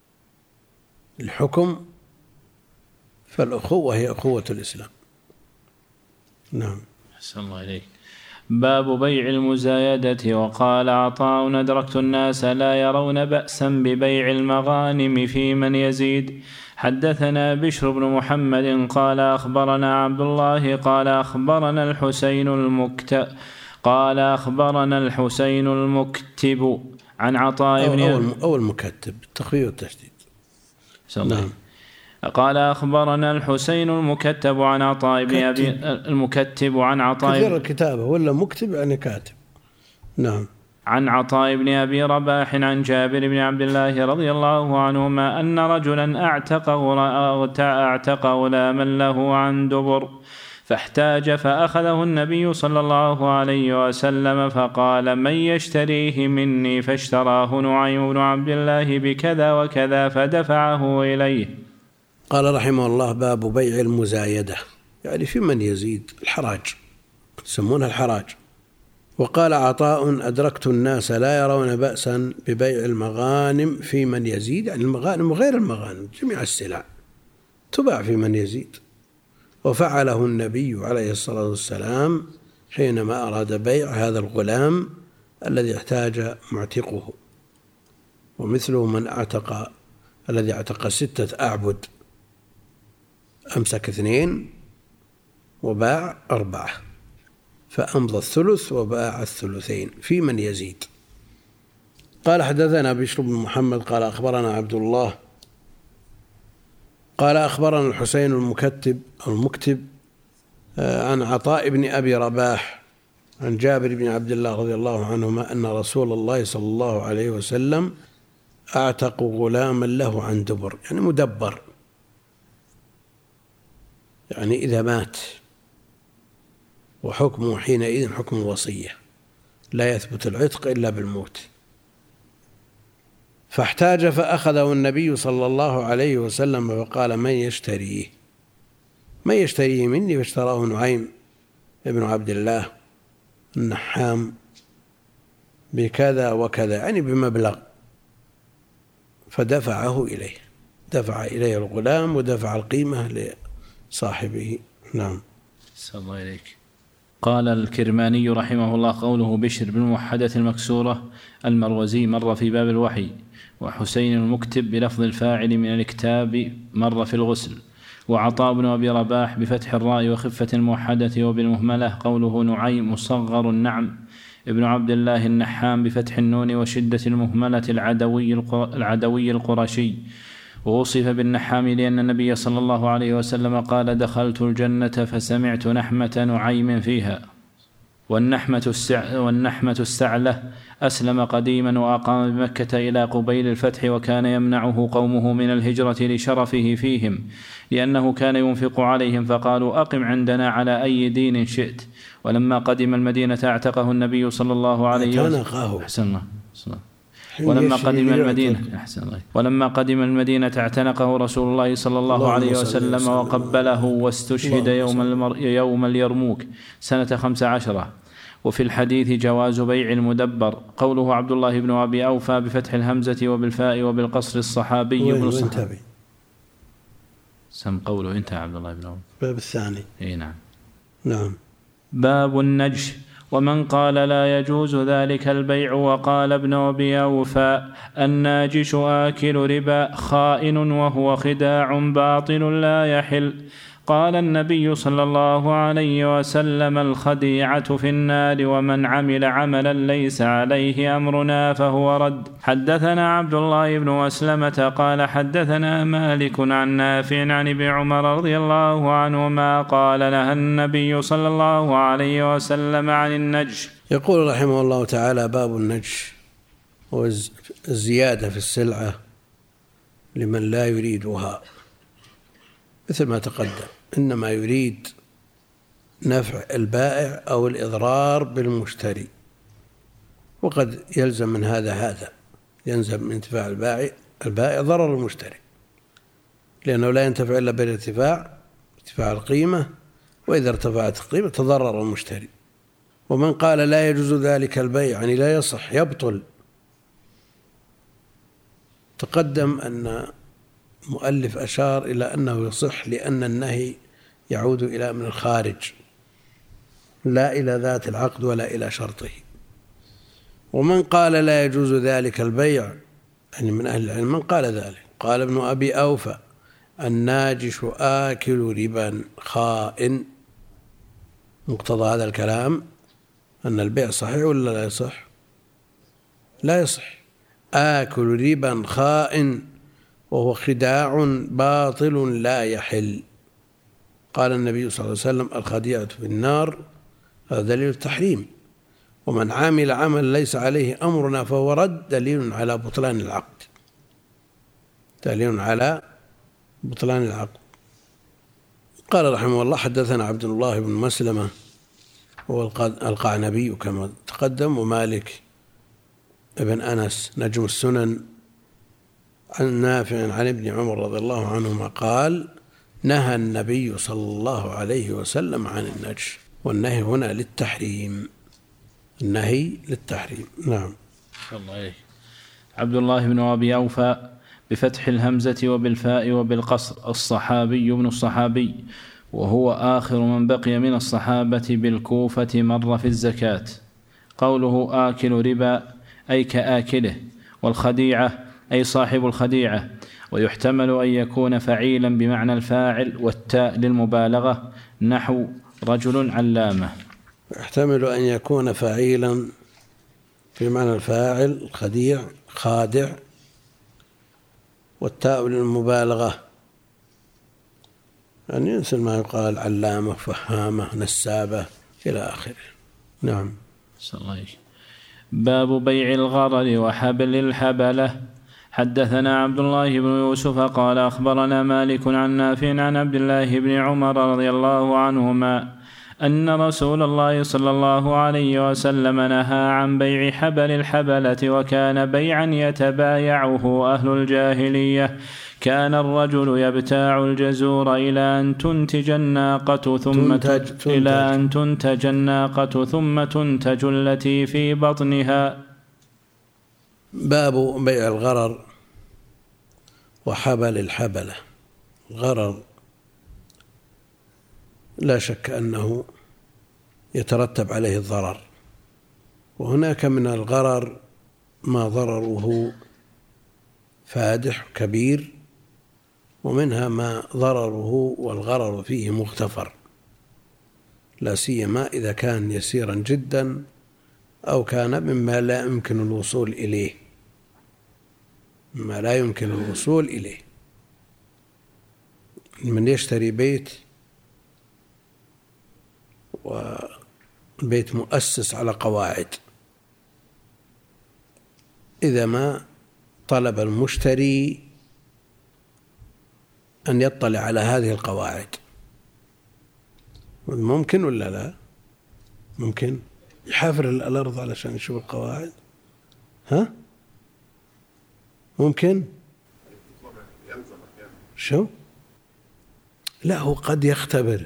الحكم، فالأخوة هي أخوة الإسلام. نعم. أحسن الله إليك. باب بيع المزايدة. وقال عطاء: أدركت الناس لا يرون بأسا ببيع المغانم في من يزيد. حدثنا بشر بن محمد قال أخبرنا عبد الله قال أخبرنا الحسين المكتب عن عطاء بن أو المكتب التخفيف والتشديد. نعم. قال أخبرنا الحسين المكتب عن عطاء بن أبي المكتب عن عطاء كثير الكتابة ولا مكتب يعني كاتب. نعم. عن عطاء بن أبي رباح عن جابر بن عبد الله رضي الله عنهما أن رجلا أعتق غلاما له عن دبر، فاحتاج فأخذه النبي صلى الله عليه وسلم فقال: من يشتريه مني؟ فاشتراه نعيم بن عبد الله بكذا وكذا فدفعه إليه. قال رحمه الله: باب بيع المزايدة، يعني في من يزيد، الحراج يسمونها الحراج. وقال عطاء: أدركت الناس لا يرون بأسا ببيع المغانم في من يزيد، يعني المغانم وغير المغانم جميع السلع تباع في من يزيد. وفعله النبي عليه الصلاة والسلام حينما أراد بيع هذا الغلام الذي احتاج معتقه، ومثله من الذي اعتق 6 أعبد، أمسك 2 وباع 4، فأمضى الثلث وباع الثلثين في من يزيد. قال حدثنا بشر بن محمد قال أخبرنا عبد الله قال أخبرنا الحسين المكتب عن عطاء بن أبي رباح عن جابر بن عبد الله رضي الله عنهما أن رسول الله صلى الله عليه وسلم أعتق غلاما له عن دبر، يعني مدبر، يعني إذا مات، وحكمه حينئذ حكم الوصية، لا يثبت العتق إلا بالموت. فاحتاج فأخذه النبي صلى الله عليه وسلم فقال: من يشتريه مني؟ فاشتراه نعيم ابن عبد الله النحام بكذا وكذا، يعني بمبلغ، فدفعه إليه، دفع إليه الغلام ودفع القيمة لصاحبه. نعم. صلى الله عليك. قال الكرماني رحمه الله: قوله بشر بن موحدة المكسورة المروزي مر في باب الوحي، وحسين المكتب بلفظ الفاعل من الكتاب مر في الغسل، وعطاء بن أبي رباح بفتح الراء وخفة الموحدة وبالمهملة. قوله نعيم مصغر النعم ابن عبد الله النحام بفتح النون وشدة المهملة العدوي القرشي. ووصف بالنحام لأن النبي صلى الله عليه وسلم قال: دخلت الجنة فسمعت نحمة نعيم فيها. والنحمة السعلة أسلم قديما وأقام بمكة إلى قبيل الفتح، وكان يمنعه قومه من الهجرة لشرفه فيهم، لأنه كان ينفق عليهم، فقالوا: أقم عندنا على أي دين شئت. ولما قدم المدينة اعتقه النبي صلى الله عليه وسلم. ولما قدم المدينة اعتنقه رسول الله صلى الله عليه وسلم وقبله، واستشهد يوم اليرموك سنة 15. وفي الحديث جواز بيع المدبر. قوله عبد الله بن أبي أوفى بفتح الهمزة وبالفاء وبالقصر الصحابي بن الصحابي. قوله انتهى عبد الله بن أوفى. باب الثاني. نعم. باب النجش. ومن قال لا يجوز ذلك البيع. وقال ابن أبي أوفى: الناجش آكل ربا خائن وهو خداع باطل لا يحل. قال النبي صلى الله عليه وسلم: الخديعة في النار، ومن عمل عملا ليس عليه أمرنا فهو رد. حدثنا عبد الله بن مسلمة قال حدثنا مالك عن نافع عن ابن عمر رضي الله عنهما قال: نهى النبي صلى الله عليه وسلم عن النجش. يقول رحمه الله تعالى: باب النجش، والزيادة في السلعة لمن لا يريدها، مثل ما تقدم، إنما يريد نفع البائع أو الإضرار بالمشتري، وقد يلزم من هذا يلزم من انتفاع البائع البائع ضرر المشتري، لأنه لا ينتفع إلا بالارتفاع، ارتفاع القيمة، وإذا ارتفعت القيمة تضرر المشتري. ومن قال لا يجوز ذلك البيع يعني لا يصح يبطل، تقدم أن المؤلف أشار إلى أنه يصح لأن النهي يعود إلى من الخارج لا إلى ذات العقد ولا إلى شرطه. ومن قال لا يجوز ذلك البيع يعني من أهل العلم من قال ذلك، قال ابن أبي أوفى الناجش آكل ربا خائن. مقتضى هذا الكلام أن البيع صحيح ولا لا يصح؟ لا يصح. آكل ربا خائن وهو خداع باطل لا يحل. قال النبي صلى الله عليه وسلم الخديعة في النار، هذا دليل التحريم. ومن عامل عمل ليس عليه أمرنا فهو رد، دليل على بطلان العقد، دليل على بطلان العقد. قال رحمه الله حدثنا عبد الله بن مسلمة هو القعنبي كما تقدم، ومالك ابن أنس نجم السنن، عن نافع عن ابن عمر رضي الله عنهما قال نهى النبي صلى الله عليه وسلم عن النجش، والنهي هنا للتحريم، النهي للتحريم. نعم. الله. عبد الله بن أبي أوفى بفتح الهمزة وبالفاء وبالقصر الصحابي ابن الصحابي، وهو آخر من بقي من الصحابة بالكوفة مر في الزكاة. قوله آكل ربا أي كآكله، والخديعة أي صاحب الخديعة، ويحتمل أن يكون فعيلا بمعنى الفاعل والتاء للمبالغة نحو رجل علامة. يحتمل أن يكون فعيلا بمعنى الفاعل خديع خادع، والتاء للمبالغة يعني مثل ما يقال علامة فهامة نسابة إلى آخره. نعم. باب بيع الغرر وحبل الحبلة. حدثنا عبد الله بن يوسف قال أخبرنا مالك عن نافع عن عبد الله بن عمر رضي الله عنهما أن رسول الله صلى الله عليه وسلم نهى عن بيع حبل الحبلة، وكان بيعا يتبايعه أهل الجاهلية. كان الرجل يبتاع الجزور إلى أن تنتج الناقة ثم تنتج التي في بطنها. باب بيع الغرر وحبل الحبلة. الغرر لا شك أنه يترتب عليه الضرر، وهناك من الغرر ما ضرره فادح كبير، ومنها ما ضرره والغرر فيه مغتفر، لا سيما إذا كان يسيرا جدا أو كان مما لا يمكن الوصول إليه، ما لا يمكن الوصول إليه. من يشتري بيت والبيت مؤسس على قواعد، إذا ما طلب المشتري أن يطلع على هذه القواعد، ممكن ولا لا؟ ممكن يحافر الأرض علشان يشوف القواعد؟ ها؟ ممكن؟ شو؟ لا، هو قد يختبر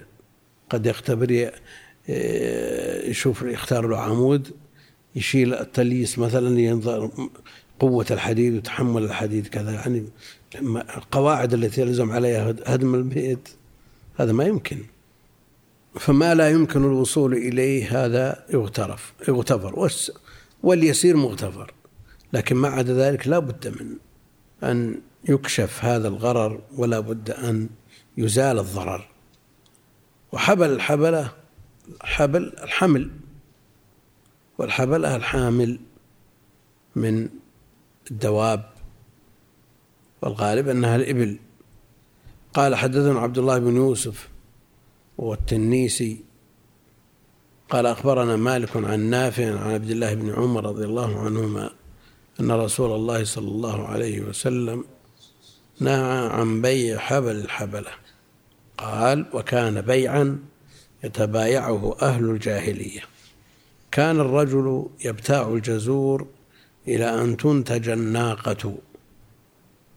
يشوف، يختار له عمود يشيل التليس مثلا ينظر قوة الحديد وتحمل الحديد كذا، يعني القواعد التي يلزم عليها هدم البيت هذا ما يمكن. فما لا يمكن الوصول إليه هذا يغتفر، واليسير مغتفر، لكن ما عدا ذلك لا بد من أن يكشف هذا الغرر ولا بد أن يزال الضرر. وحبل الحبلة حبل الحمل، والحبلة الحامل من الدواب، والغالب أنها الإبل. قال حدثنا عبد الله بن يوسف والتنيسي قال أخبرنا مالك عن نافع عن عبد الله بن عمر رضي الله عنهما أن رسول الله صلى الله عليه وسلم نهى عن بيع حبل الحبلة. قال وكان بيعا يتبايعه أهل الجاهلية. كان الرجل يبتاع الجزور إلى أن تنتج الناقة،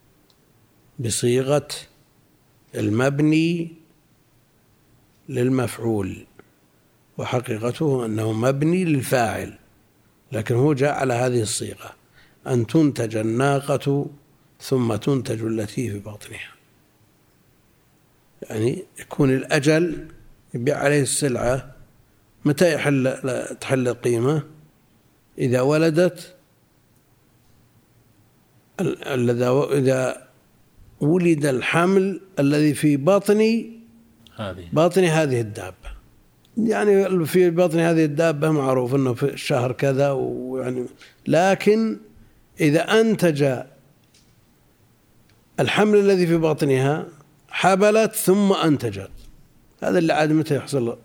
بصيغة المبني للمفعول، وحقيقته أنه مبني للفاعل، لكن هو جاء على هذه الصيغة: أن تنتج الناقة ثم تنتج التي في بطنها. يعني يكون الأجل يبيع عليه السلعة، متى تحل القيمة؟ إذا ولدت، إذا ولد الحمل الذي في بطن هذه الدابة. يعني في بطن هذه الدابة معروف أنه في الشهر كذا، ويعني لكن إذا أنتج الحمل الذي في بطنها، حبلت ثم أنتجت، هذا اللي عاد متى يحصل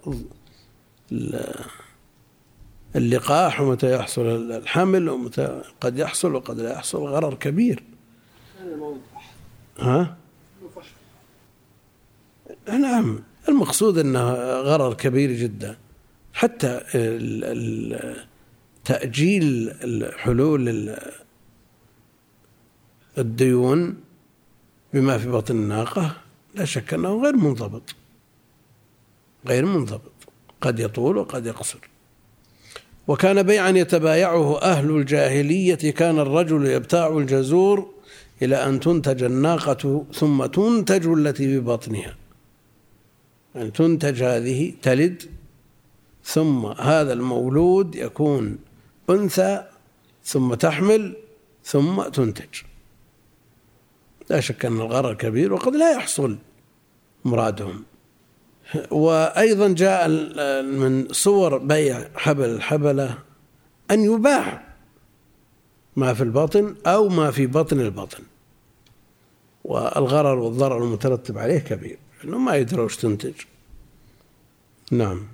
اللقاح، ومتى يحصل الحمل، ومتى قد يحصل وقد لا يحصل، غرر كبير. نعم، المقصود أنه غرر كبير جدا. حتى تأجيل الحلول الديون بما في بطن الناقة لا شك أنه غير منضبط، قد يطول وقد يقصر. وكان بيعا يتبايعه أهل الجاهلية، كان الرجل يبتاع الجزور إلى أن تنتج الناقة ثم تنتج التي في بطنها، يعني تنتج هذه، تلد، ثم هذا المولود يكون أنثى، ثم تحمل، ثم تنتج. لا شك أن الغرر كبير وقد لا يحصل مرادهم. وأيضا جاء من صور بيع حبل الحبلة أن يباع ما في البطن أو ما في بطن البطن، والغرر والضرر المترتب عليه كبير، إنه ما يدري وش تنتج. نعم.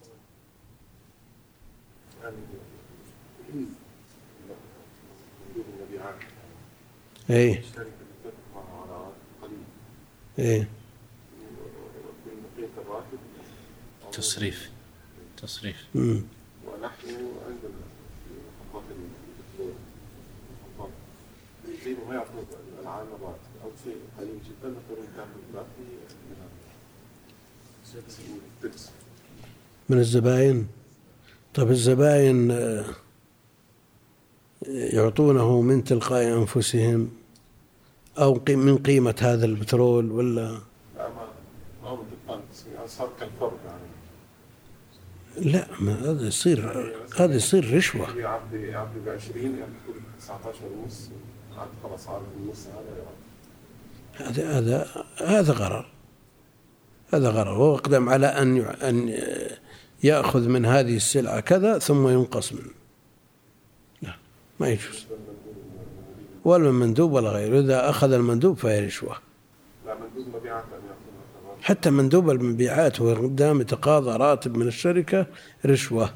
ايه ايه تصريف. ونحن عندنا خطوات ما يعرفون العامات أو شيء قليل جدا، نقدر نكمل باقي من الزبائن. طب الزبائن يعطونه من تلقاء أنفسهم أو من قيمة هذا البترول، ولا صار كالفرق يعني؟ لا، ما هذا يصير رشوة. يعبي ب20 يعني 19 ونص، خلاص عارف النص هذا غرر. هو أقدم على أن يأخذ من هذه السلعة كذا ثم ينقص منه. لا، ما يجوز، ولا المندوب ولا غيره. إذا أخذ المندوب فهي رشوة. حتى مندوب المبيعات وقدام يتقاضى راتب من الشركة رشوة.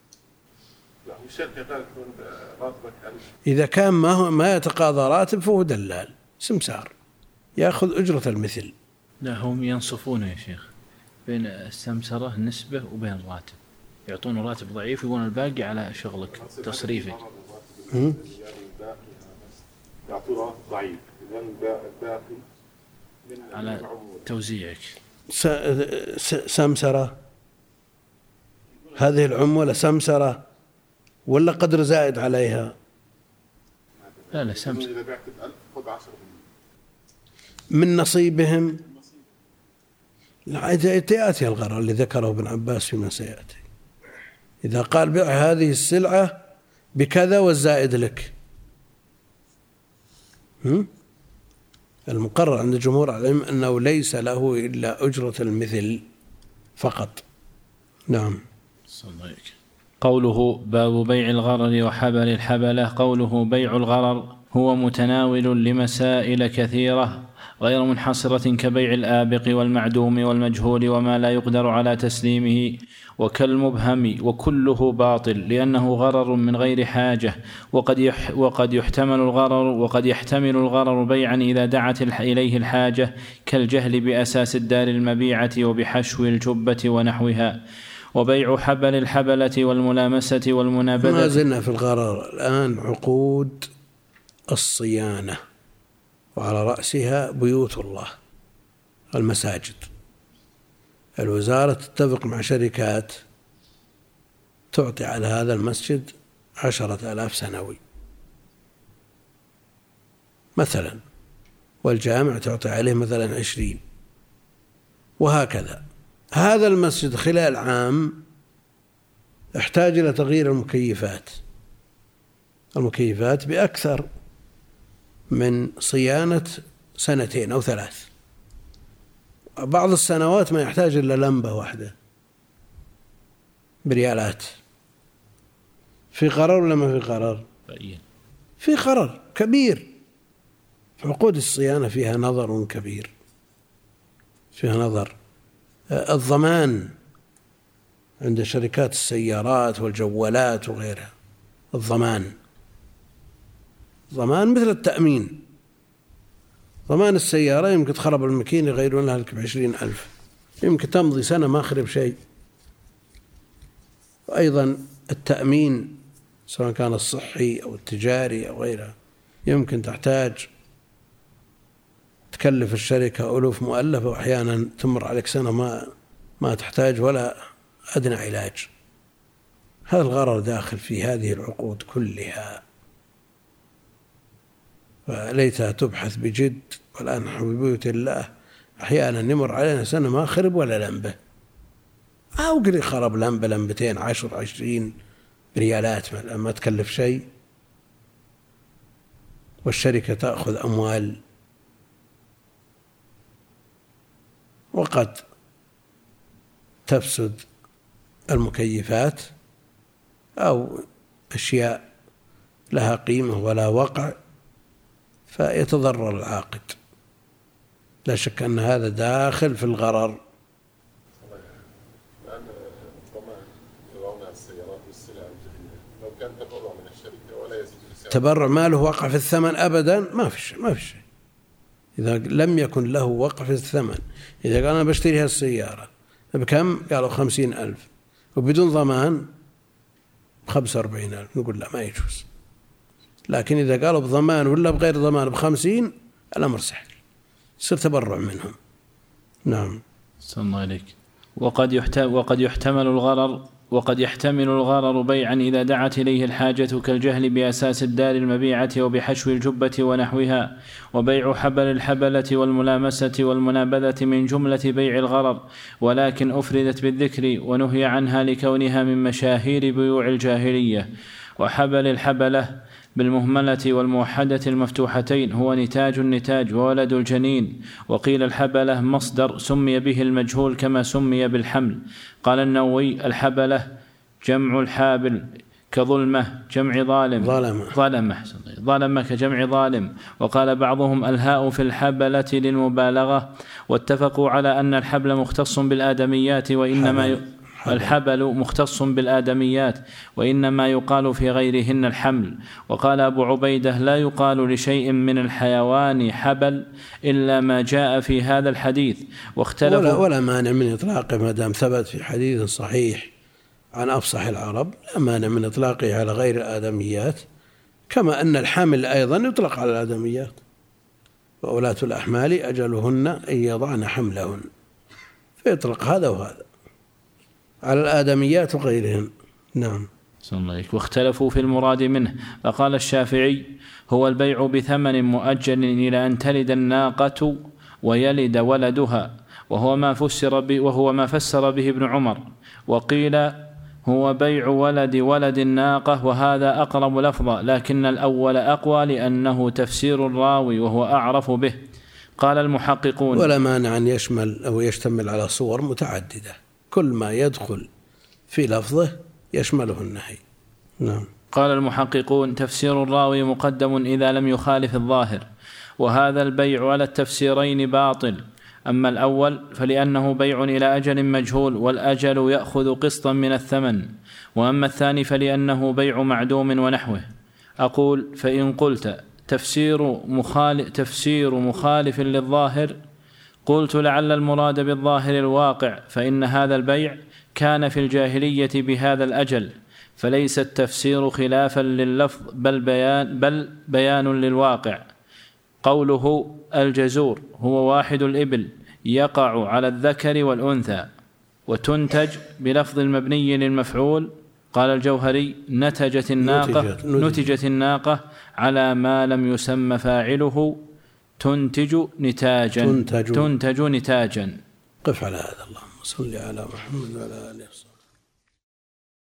إذا كان ما يتقاضى راتب فهو دلال سمسار يأخذ أجرة المثل. لا، هم ينصفونه يا شيخ بين السمسرة نسبة وبين الراتب، يعطون راتب ضعيف ويقولون الباقي على شغلك تصريفي. يعطون راتب ضعيف الباقي على توزيعك. سمسرة هذه العمولة سمسرة ولا قدر زائد عليها؟ لا سمسرة. إذا بعت ب1000 خذ 10 من نصيبهم. يأتي الغرر اللي ذكره ابن عباس فيما سيأتي، إذا قال بيع هذه السلعة بكذا والزائد لك. المقرر عند جمهور العلم أنه ليس له إلا أجرة المثل فقط. نعم. قوله باب بيع الغرر وحبل الحبلة. قوله بيع الغرر هو متناول لمسائل كثيرة غير منحصرة كبيع الآبق والمعدوم والمجهول وما لا يقدر على تسليمه وكالمبهم، وكله باطل لأنه غرر من غير حاجة، وقد يحتمل الغرر بيعا إذا دعت إليه الحاجة كالجهل بأساس الدار المبيعة وبحشو الجبة ونحوها. وبيع حبل الحبلة والملامسة والمنابذة. ما زلنا في الغرر الآن. عقود الصيانة وعلى رأسها بيوت الله المساجد. الوزارة تتفق مع شركات تعطي على هذا المسجد 10,000 سنوي مثلا، والجامع تعطي عليه مثلا 20، وهكذا. هذا المسجد خلال عام احتاج إلى تغيير المكيفات بأكثر من صيانة 2 أو 3 سنين. بعض السنوات ما يحتاج إلا لمبة واحدة بريالات. في قرار ولا ما في قرار؟ في قرار كبير. عقود الصيانة فيها نظر كبير، فيها نظر. الضمان عند شركات السيارات والجوالات وغيرها، الضمان مثل التأمين. ضمان السيارة يمكن تخرب الماكينة يغيرون لها لك ب20,000، يمكن تمضي سنة ما خرب شيء. وأيضا التأمين سواء كان الصحي أو التجاري أو غيرها يمكن تحتاج تكلف الشركة ألوف مؤلفة، وأحيانا تمر عليك سنة ما تحتاج ولا أدنى علاج. هذا الغرر داخل في هذه العقود كلها، فليتها تبحث بجد. والآن نحن ببيوت الله أحيانا يمر علينا سنة ما خرب ولا لمبة، أو قل خرب لمبة لمبتين 10-20 ريالات ما تكلف شيء، والشركة تأخذ أموال. وقد تفسد المكيفات أو أشياء لها قيمة ولا وقع، فيتضرر العاقد. لا شك أن هذا داخل في الغرر. الآن الضمان يضعون السيارات والسلع الجديدة، لو كان تبرع من الشركة ولا يزيد السعر، تبرع ما له وقع في الثمن أبدا، ما في شيء. إذا لم يكن له وقع في الثمن، إذا قال أنا بشتري هالسيارة بكم؟ قالوا 50,000 وبدون ضمان 45,000، نقول لا ما يجوز. لكن إذا قالوا بضمان ولا بغير ضمان ب50 الأمر سهل، يصير تبرع منهم. نعم. صلى الله عليك. وقد يحتمل الغرر بيعا إذا دعت إليه الحاجة كالجهل بأساس الدار المبيعة وبحشو الجبة ونحوها. وبيع حبل الحبلة والملامسة والمنابذة من جملة بيع الغرر، ولكن أفردت بالذكر ونهي عنها لكونها من مشاهير بيوع الجاهلية. وحبل الحبلة بالمهملة والموحدة المفتوحتين هو نتاج النتاج وولد الجنين. وقيل الحبلة مصدر سمي به المجهول كما سمي بالحمل. قال النووي الحبلة جمع الحابل كظلمة جمع ظالمة كجمع ظالم. وقال بعضهم الهاء في الحبلة للمبالغة. واتفقوا على أن الحبل مختص بالآدميات الحبل مختص بالآدميات وإنما يقال في غيرهن الحمل. وقال أبو عبيدة لا يقال لشيء من الحيوان حبل إلا ما جاء في هذا الحديث. واختلفوا ولا مانع من إطلاقه ما دام ثبت في حديث صحيح عن أفصح العرب، لا مانع من إطلاقه على غير الآدميات، كما أن الحمل أيضا يطلق على الآدميات. وأولاة الأحمال أجلهن أن يضعن حملهن، فيطلق هذا وهذا على الآدميات وغيرهم. نعم. واختلفوا في المراد منه، فقال الشافعي هو البيع بثمن مؤجل إلى أن تلد الناقة ويلد ولدها، وهو ما فسر به ابن عمر. وقيل هو بيع ولد الناقة، وهذا أقرب لفظا، لكن الأول أقوى لأنه تفسير الراوي وهو أعرف به. قال المحققون ولا مانع أن يشمل أو يشتمل على صور متعددة، كل ما يدخل في لفظه يشمله النهي. نعم. قال المحققون تفسير الراوي مقدم إذا لم يخالف الظاهر، وهذا البيع على التفسيرين باطل. أما الأول فلأنه بيع إلى أجل مجهول، والأجل يأخذ قسطا من الثمن. وأما الثاني فلأنه بيع معدوم ونحوه. أقول فإن قلت تفسير مخالف للظاهر، قلت لعل المراد بالظاهر الواقع، فإن هذا البيع كان في الجاهلية بهذا الأجل، فليس التفسير خلافا لللفظ بل بيان للواقع. قوله الجزور هو واحد الإبل يقع على الذكر والأنثى. وتنتج بلفظ المبني للمفعول. قال الجوهري نتجت الناقة على ما لم يسمى فاعله تنتج نتاجا. قف على هذا. اللهم صل على محمد وعلى آله وصحبه.